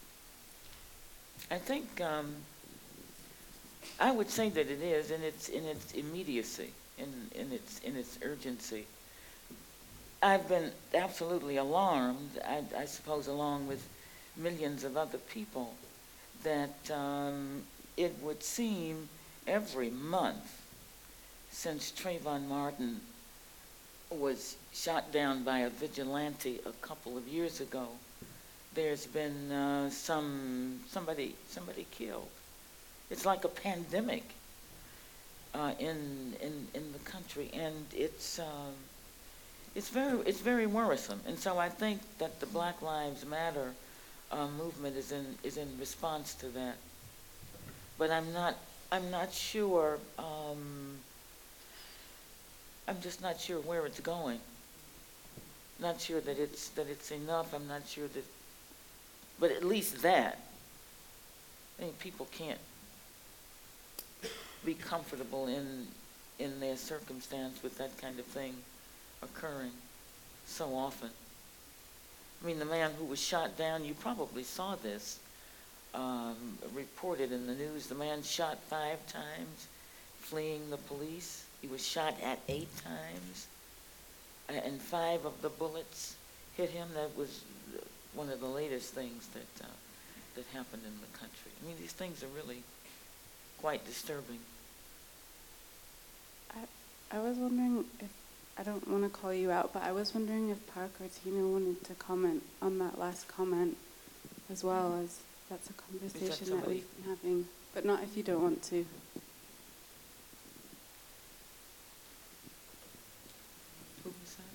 I think I would say that it is in its immediacy, in its urgency. I've been absolutely alarmed, I suppose, along with millions of other people, that it would seem every month since Trayvon Martin was shot down by a vigilante a couple of years ago, there's been somebody killed. It's like a pandemic in the country, and it's very worrisome. And so I think that the Black Lives Matter movement is in response to that. But I'm not sure. I'm just not sure where it's going. Not sure that it's enough. I'm not sure that. But at least that. I think people can't be comfortable in their circumstance with that kind of thing occurring so often. I mean, the man who was shot down, you probably saw this reported in the news. The man shot 5 times, fleeing the police. He was shot at 8 times, and 5 of the bullets hit him. That was one of the latest things that happened in the country. I mean, these things are really quite disturbing. I was wondering if, I don't want to call you out, but I was wondering if Park or Tina wanted to comment on that last comment, as well, as that's a conversation that we've been having, but not if you don't want to. Who was that?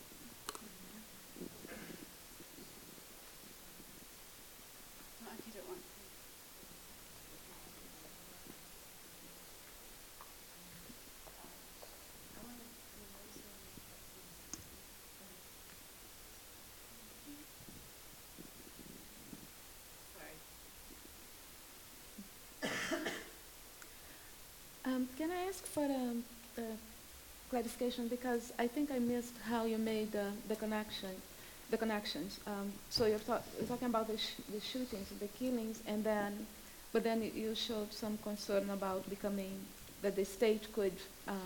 Not if you don't want to. Can I ask for the clarification, because I think I missed how you made the connections. So you're talking about the shootings, the killings, but then you showed some concern about that the state could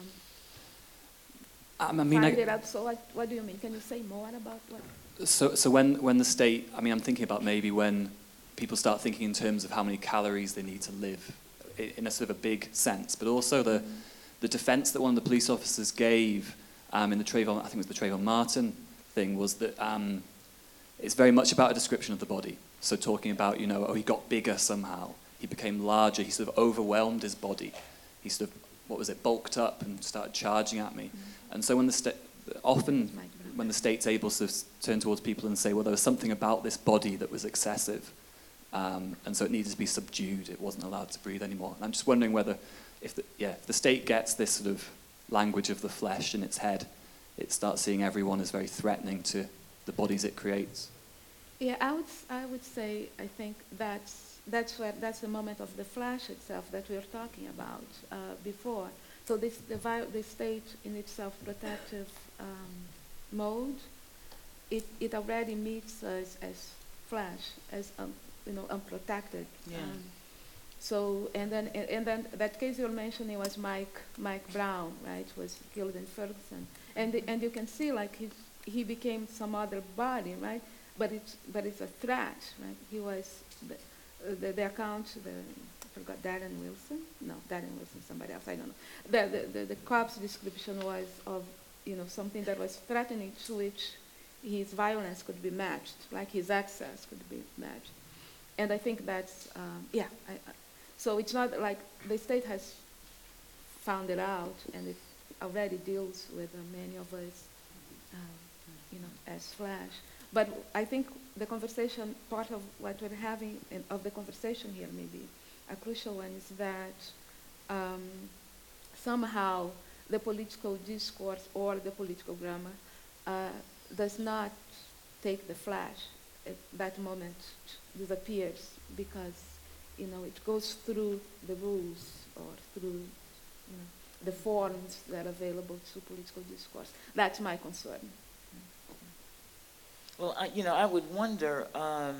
find it out. So what do you mean? Can you say more about what? So when the state, I mean, I'm thinking about maybe when people start thinking in terms of how many calories they need to live, in a sort of a big sense, but also the defense that one of the police officers gave in the Trayvon, I think it was the Trayvon Martin thing, was that it's very much about a description of the body. So talking about, you know, oh, he got bigger somehow, he became larger, he sort of overwhelmed his body, he sort of, bulked up and started charging at me. And so when the state's able to turn towards people and say, well, there was something about this body that was excessive, and so it needed to be subdued. It wasn't allowed to breathe anymore. And I'm just wondering whether, if the state gets this sort of language of the flesh in its head, it starts seeing everyone as very threatening to the bodies it creates. Yeah, I would say I think that's the moment of the flash itself that we were talking about before. So the state in its self-protective mode, it already meets us as flash, as unprotected. Yeah. So and then that case you're mentioning was Mike Brown, right? Was killed in Ferguson, and you can see like he became some other body, right? But it's a threat, right? He was the account, I forgot, Darren Wilson. No, Darren Wilson, somebody else. I don't know. The cop's description was of something that was threatening, to which his violence could be matched, like his access could be matched. And I think that's so it's not like the state has found it out, and it already deals with many of us, as flash. But I think the conversation, part of what we're having, of the conversation here, maybe a crucial one, is that somehow the political discourse or the political grammar does not take the flash. That moment disappears because it goes through the rules or through the forms that are available to political discourse. That's my concern. Well, I would wonder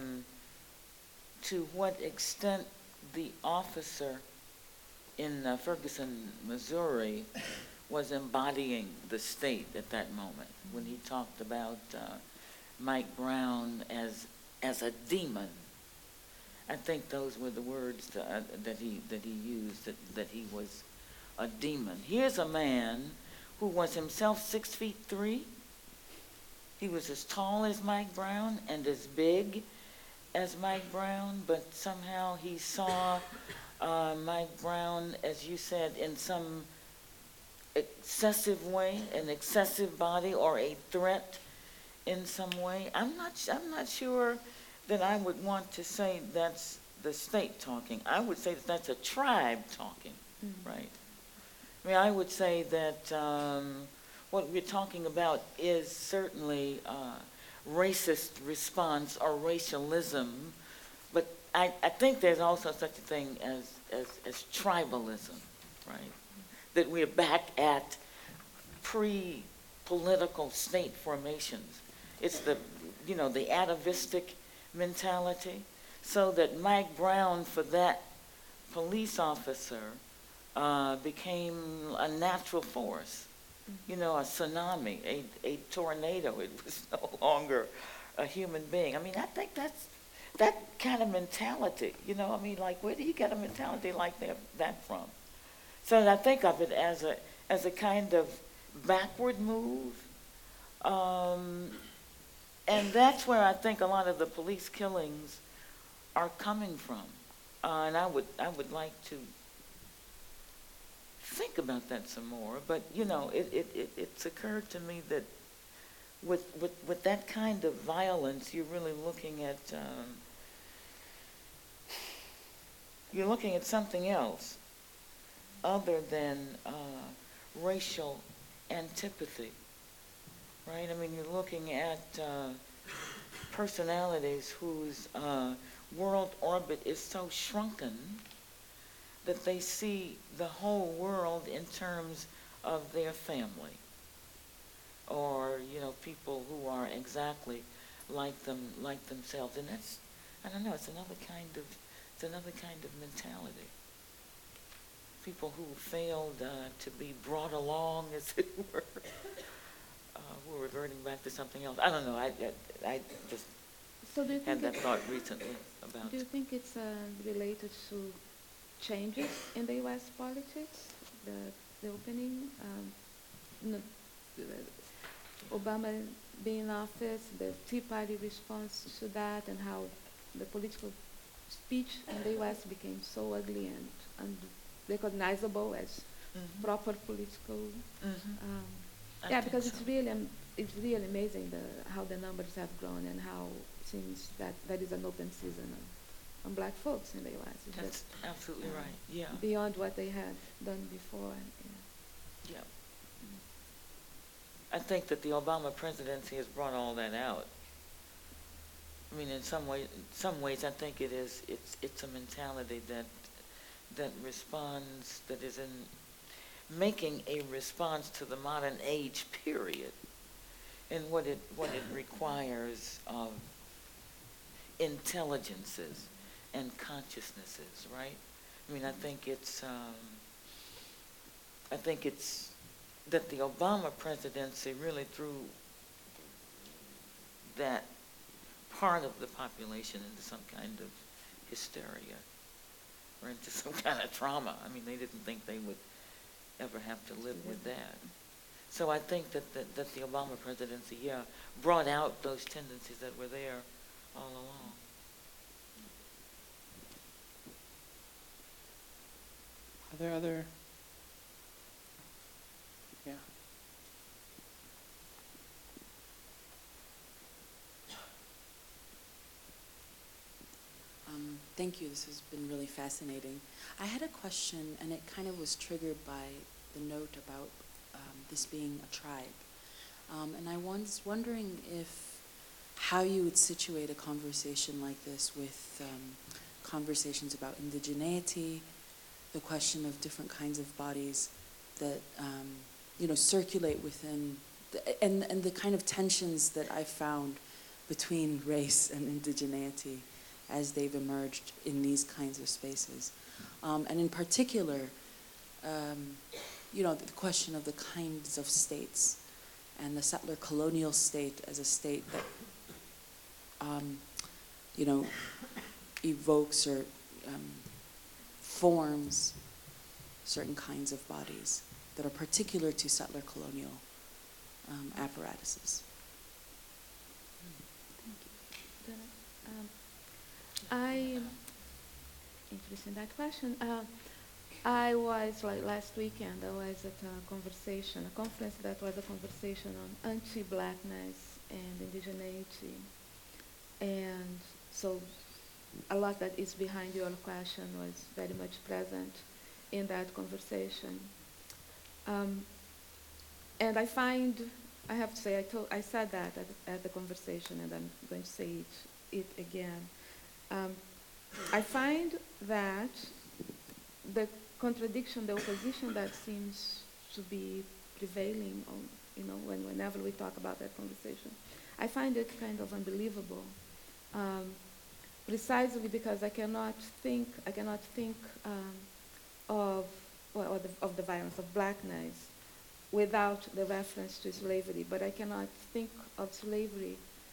to what extent the officer in Ferguson, Missouri, was embodying the state at that moment when he talked about Mike Brown as a demon. I think those were the words that he used, that he was a demon. Here's a man who was himself 6'3". He was as tall as Mike Brown and as big as Mike Brown, but somehow he saw Mike Brown, as you said, in some excessive way, an excessive body or a threat in some way. I'm not sure that I would want to say that's the state talking. I would say that that's a tribe talking, right? I mean, I would say that what we're talking about is certainly racist response or racialism, but I think there's also such a thing as tribalism, right? That we're back at pre-political state formations. It's the atavistic mentality, so that Mike Brown, for that police officer, became a natural force. A tsunami, a tornado. It was no longer a human being. I mean, I think that's that kind of mentality. Like, where do you get a mentality like that from? So I think of it as a kind of backward move, and that's where I think a lot of the police killings are coming from. And I would like to think about that some more, but it's occurred to me that with that kind of violence, you're really looking at something else other than racial antipathy, right? I mean, you're looking at personalities whose world orbit is so shrunken that they see the whole world in terms of their family, or people who are exactly like themselves, and that's, I don't know, it's another kind of mentality. People who failed to be brought along, as it were, who are reverting back to something else. I don't know. I just had that thought recently about. Do you think it's related to changes in the U.S. politics, the opening, Obama being in office, the Tea Party response to that, and how the political speech in the U.S. became so ugly and unrecognizable as proper political. Because it's really amazing how the numbers have grown and how it seems that is an open season on black folks in the U.S. That's absolutely right. Yeah. Beyond what they had done before. Yeah. I think that the Obama presidency has brought all that out. I mean, in some ways, I think it's a mentality that responds, that is in making a response to the modern age period, and what it requires of intelligences and consciousnesses, right? I mean, I think it's that the Obama presidency really threw that part of the population into some kind of hysteria or into some kind of trauma. I mean, they didn't think they would ever have to live with that. So I think that the Obama presidency, yeah, brought out those tendencies that were there all along. Are there other? Yeah. Thank you. This has been really fascinating. I had a question, and it kind of was triggered by the note about this being a tribe. And I was wondering how you would situate a conversation like this with conversations about indigeneity, the question of different kinds of bodies that circulate within, and the kind of tensions that I found between race and indigeneity as they've emerged in these kinds of spaces. And in particular, the question of the kinds of states and the settler colonial state as a state that, evokes or forms certain kinds of bodies that are particular to settler colonial apparatuses. I interested in that question. I was, like last weekend, I was at a conference that was a conversation on anti-blackness and indigeneity. And so a lot that is behind your question was very much present in that conversation. And I have to say, I said that at the conversation, and I'm going to say it again. I find that the contradiction, the opposition that seems to be prevailing on, whenever we talk about that conversation, I find it kind of unbelievable, precisely because I cannot think of the violence of blackness without the reference to slavery, but I cannot think of slavery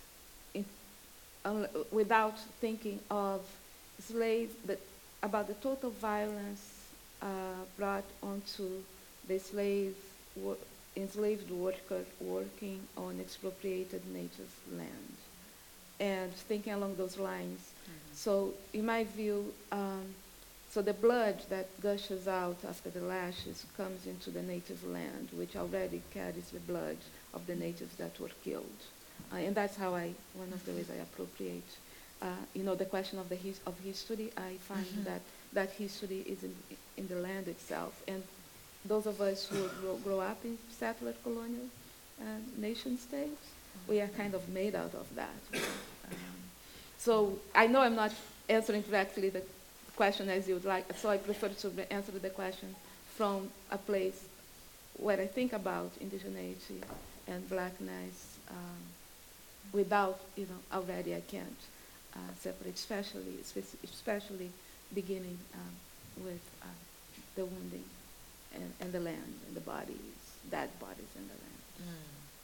without thinking of about the total violence brought onto the enslaved workers working on expropriated native land, and thinking along those lines. Mm-hmm. So in my view, so the blood that gushes out after the lashes comes into the native land, which already carries the blood of the natives that were killed. And that's how one of the ways I appropriate, the question of history. I find that history is in the land itself. And those of us who grow up in settler colonial nation states, we are kind of made out of that. So I know I'm not answering directly the question as you would like, so I prefer to answer the question from a place where I think about indigeneity and blackness without, already I can't separate, especially beginning with the wounding and the land and the bodies, dead bodies in the land.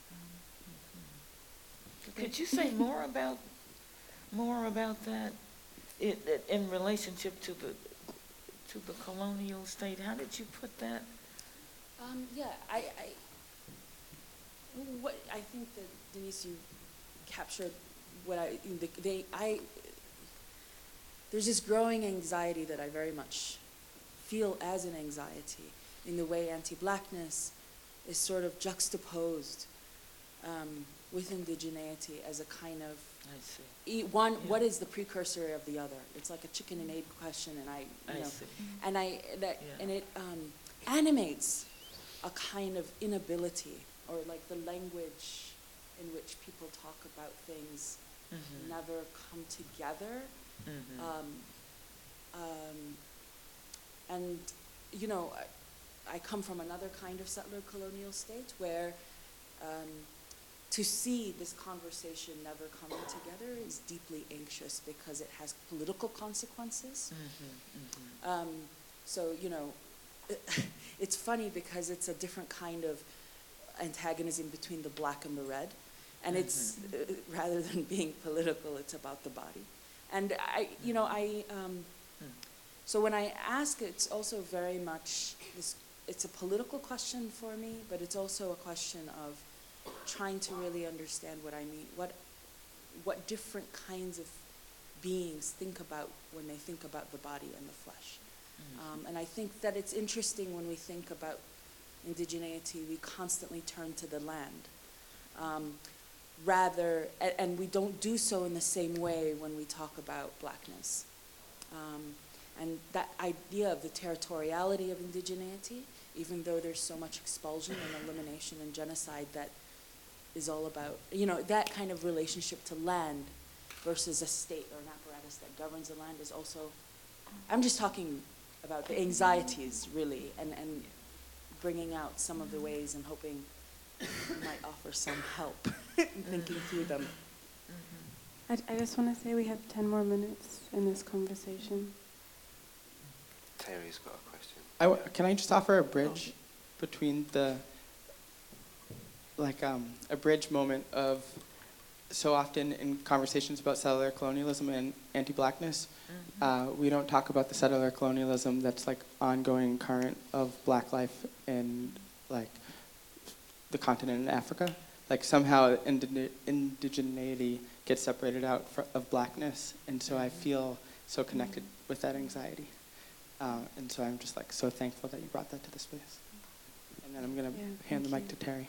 Could you say more about that in relationship to the colonial state? How did you put that? I think that Denise, you captured what there's this growing anxiety that I very much feel as an anxiety in the way anti-blackness is sort of juxtaposed with indigeneity as a kind of what is the precursor of the other? It's like a chicken and egg question, and it animates a kind of inability, or like the language in which people talk about things never come together. And, you know, I come from another kind of settler colonial state where to see this conversation never coming together is deeply anxious because it has political consequences. So, you know, it's funny because it's a different kind of antagonism between the black and the red. And it's, rather than being political, it's about the body. And so when I ask, it's also very much, it's a political question for me, but it's also a question of trying to really understand what I mean, what different kinds of beings think about when they think about the body and the flesh. And I think that it's interesting when we think about indigeneity, we constantly turn to the land. And we don't do so in the same way when we talk about blackness. And that idea of the territoriality of indigeneity, even though there's so much expulsion and elimination and genocide that is all about, you know, that kind of relationship to land versus a state or an apparatus that governs the land is also, I'm just talking about the anxieties really, and bringing out some of the ways and hoping you might offer some help in thinking through them. I just want to say we have 10 more minutes in this conversation. Terry's got a question. Can I just offer a bridge between the, like a bridge moment of, so often in conversations about settler colonialism and anti-blackness, we don't talk about the settler colonialism that's like ongoing current of black life in like the continent in Africa. Like somehow indigeneity gets separated out of blackness, and so I feel so connected with that anxiety. And so I'm just like so thankful that you brought that to the space. And then I'm gonna hand the mic to Terry.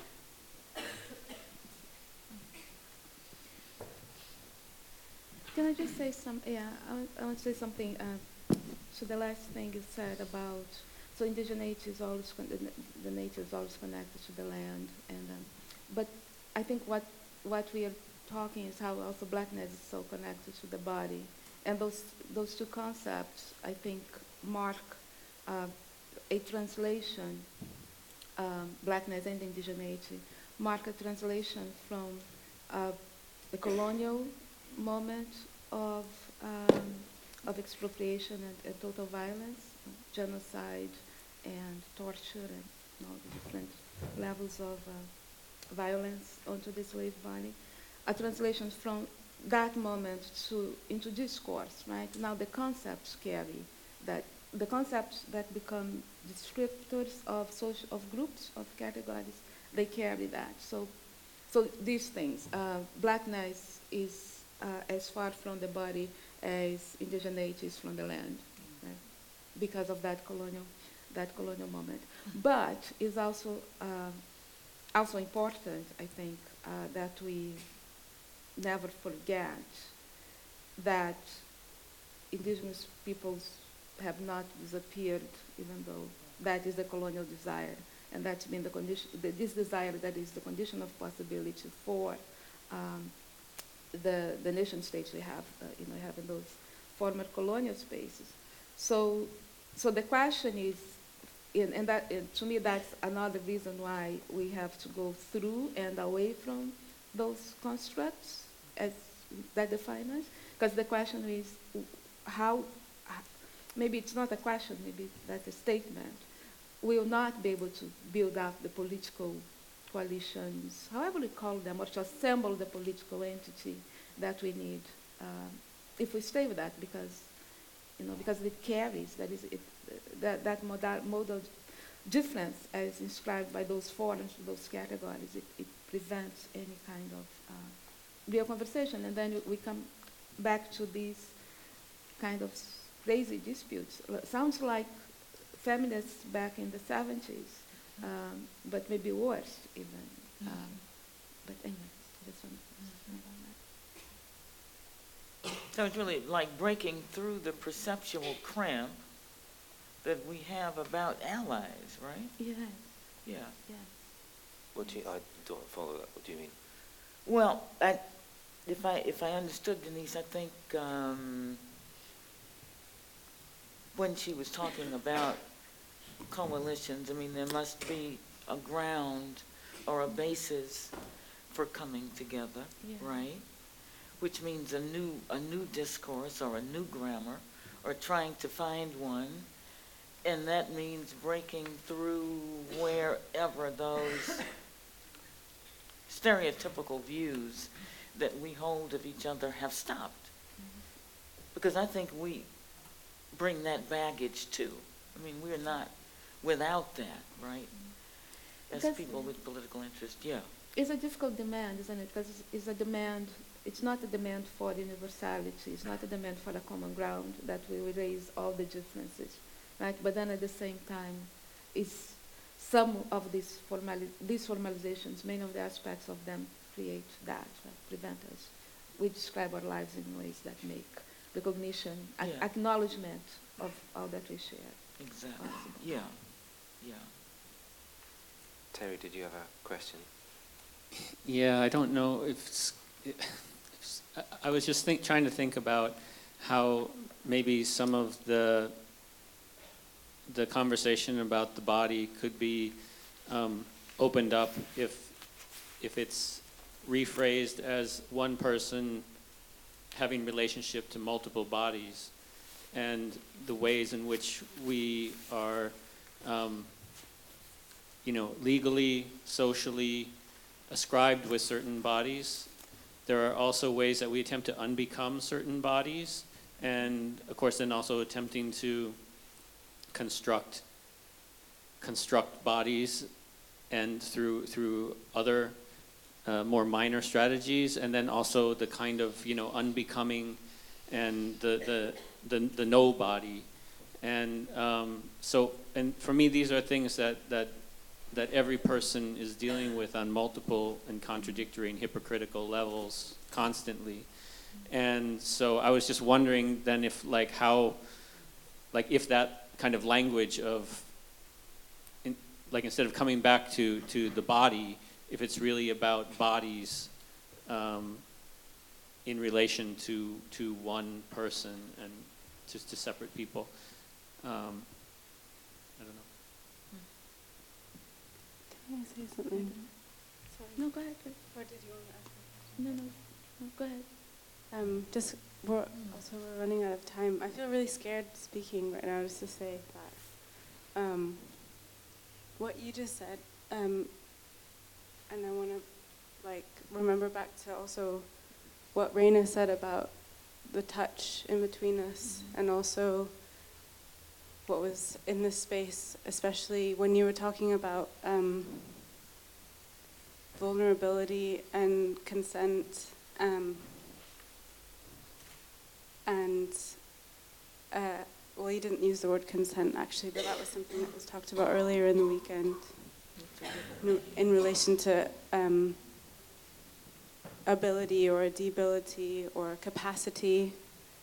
Can I just say something? Yeah, I want to say something to the last thing you said about, so indigeneity is always, the nature is always connected to the land. And but I think what we are talking is how also blackness is so connected to the body. And those two concepts, I think, mark a translation, blackness and indigeneity, mark a translation from the colonial moment of expropriation and total violence, genocide and torture and all the different levels of violence onto the slave body. A translation from that moment into discourse, right? Now the concepts carry that, the concepts that become descriptors of groups, of categories, they carry that. So these things, blackness is as far from the body as indigeneity is from the land, right? Because of that colonial moment. But it's also important, I think, that we never forget that indigenous peoples have not disappeared, even though that is the colonial desire, and that's been the condition. This desire that is the condition of possibility for the nation states we have, have in those former colonial spaces. So the question is, and to me that's another reason why we have to go through and away from those constructs as that define us. Because the question is how, maybe it's not a question, maybe that's a statement. We will not be able to build up the political coalitions, however we call them, or to assemble the political entity that we need if we stay with that, because it carries, that modal difference as inscribed by those forms, those categories, it prevents any kind of real conversation. And then we come back to these kind of crazy disputes. Sounds like feminists back in the 70s, but maybe worse even. But anyways, I just want to say about that. So it's really like breaking through the perceptual cramp that we have about allies, right? Yes. Yeah. Yes. What do you, I don't follow that. What do you mean? Well, if I understood Denise, I think when she was talking about coalitions, I mean, there must be a ground or a basis for coming together, Yeah. right? Which means a new discourse or a new grammar, or trying to find one, and that means breaking through wherever those stereotypical views that we hold of each other have stopped. Because I think we bring that baggage too. I mean, we're not without that, right? As Because people with political interest, yeah. It's a difficult demand, isn't it? Because it's a demand, it's not a demand for universality, it's not a demand for a common ground that will erase all the differences, right? But then at the same time, it's some of these formalizations, many of the aspects of them create that, prevent us. We describe our lives in ways that make recognition, Yeah. acknowledgement of all that we share. Exactly. possible. Yeah. Yeah. Terry, did you have a question? Yeah, I don't know if I was just trying to think about how maybe some of the conversation about the body could be opened up if it's rephrased as one person having relationship to multiple bodies, and the ways in which we are, legally, socially ascribed with certain bodies. There are also ways that we attempt to unbecome certain bodies, and of course then also attempting to construct bodies, and through other more minor strategies, and then also the kind of unbecoming and the no body, and and for me these are things that every person is dealing with on multiple and contradictory and hypocritical levels constantly. And so I was just wondering then if if that kind of language of instead of coming back to the body, if it's really about bodies in relation to one person and just to separate people. I don't know. Can I say something? Sorry. No, go ahead. Or did you want to ask? No, go ahead. We're running out of time. I feel really scared speaking right now, just to say that what you just said, and I want to remember back to also what Raina said about the touch in between us, and also what was in this space, especially when you were talking about vulnerability and consent, you didn't use the word consent actually, but that was something that was talked about earlier in the weekend in relation to ability or debility or capacity.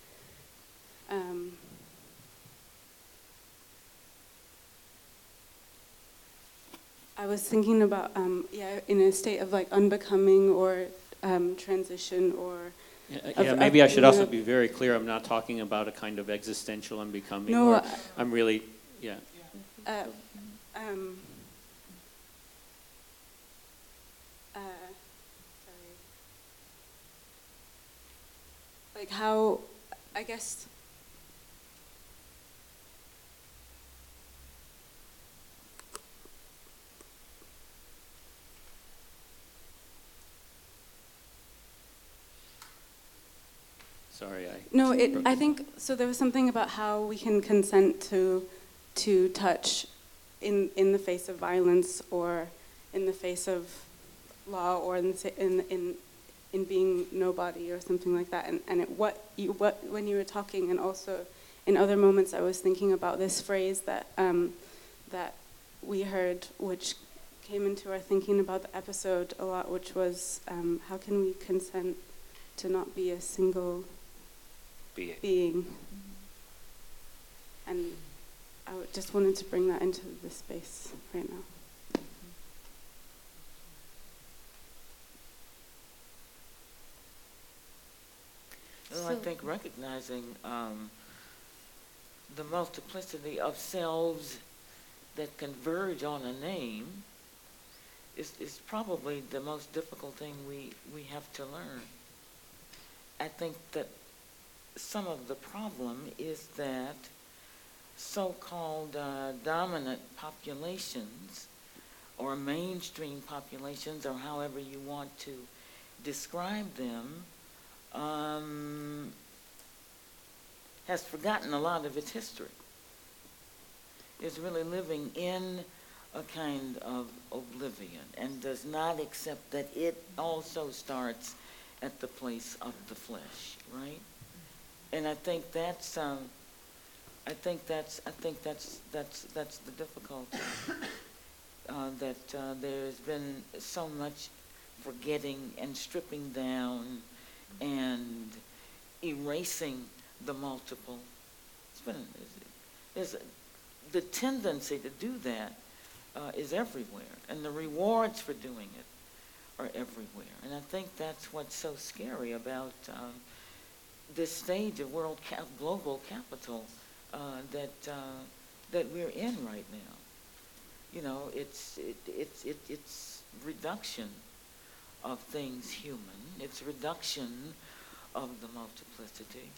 I was thinking about, in a state of unbecoming or transition or... Maybe I should also be very clear. I'm not talking about a kind of existential unbecoming. No, I'm really, how, I guess... Sorry, I think, so there was something about how we can consent to touch in the face of violence, or in the face of law, or in being nobody, or something like that. And when you were talking, and also in other moments, I was thinking about this phrase that we heard, which came into our thinking about the episode a lot, which was how can we consent to not be a single being. And I just wanted to bring that into this space right now. think recognizing the multiplicity of selves that converge on a name is probably the most difficult thing we have to learn. I think that some of the problem is that so-called dominant populations or mainstream populations, or however you want to describe them, has forgotten a lot of its history. Is really living in a kind of oblivion and does not accept that it also starts at the place of the flesh, right? And I think that's the difficulty. That there's been so much forgetting and stripping down and erasing the multiple. The tendency to do that is everywhere, and the rewards for doing it are everywhere. And I think that's what's so scary about this stage of global capital that we're in right now. You know, it's reduction of things human. It's reduction of the multiplicity.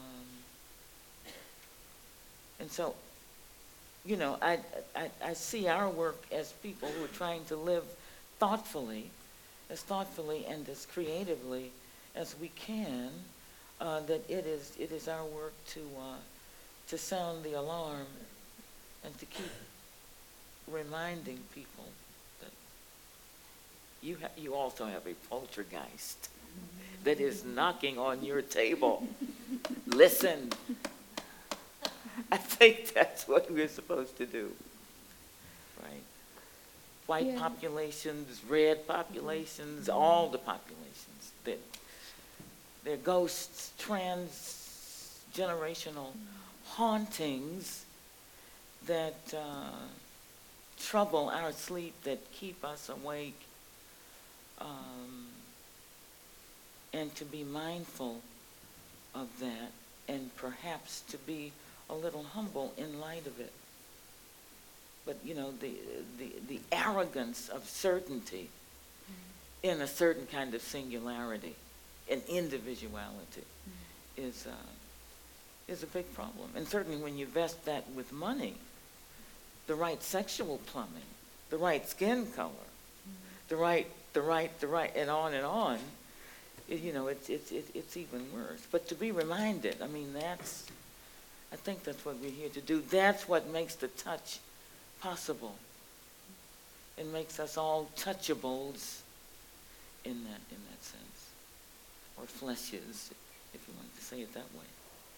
And so, you know, I see our work as people who are trying to live thoughtfully and as creatively as we can. That it is our work to sound the alarm and to keep reminding people that you also have a poltergeist that is knocking on your table. Listen. I think that's what we're supposed to do, right? White populations, red populations, all the populations. They're ghosts, transgenerational hauntings that trouble our sleep, that keep us awake, and to be mindful of that, and perhaps to be a little humble in light of it. But you know, the arrogance of certainty in a certain kind of singularity and individuality is a big problem. And certainly when you vest that with money, the right sexual plumbing, the right skin color, the right, and on, you know, it's even worse. But to be reminded, I mean, I think that's what we're here to do. That's what makes the touch possible. It makes us all touchables in that sense, or fleshes, if you want to say it that way.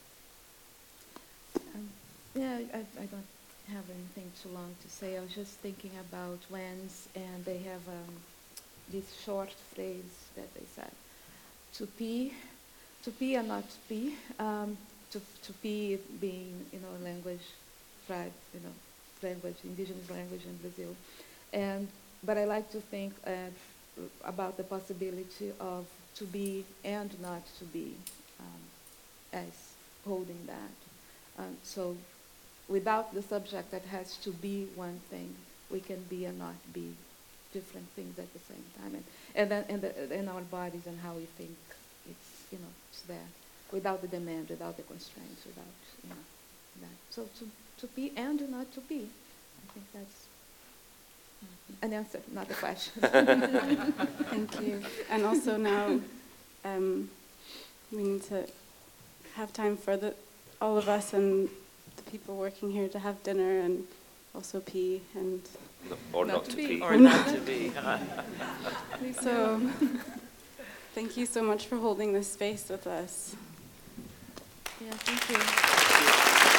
Yeah, I don't have anything too long to say. I was just thinking about WENS, and they have this short phrase that they said, to be and not to be. To be being, you know, a language, tribe, you know, language, indigenous language in Brazil. But I like to think about the possibility of to be and not to be as holding that. So without the subject that has to be one thing, we can be and not be different things at the same time. And then in our bodies and how we think it's, you know, it's there. Without the demand, without the constraints, without, you know, that. So to be and not to be, I think that's an answer, not a question. Thank you. And also now we need to have time for all of us and the people working here to have dinner and also pee and... Or not to pee. Or not to be. So thank you so much for holding this space with us. Yeah, thank you.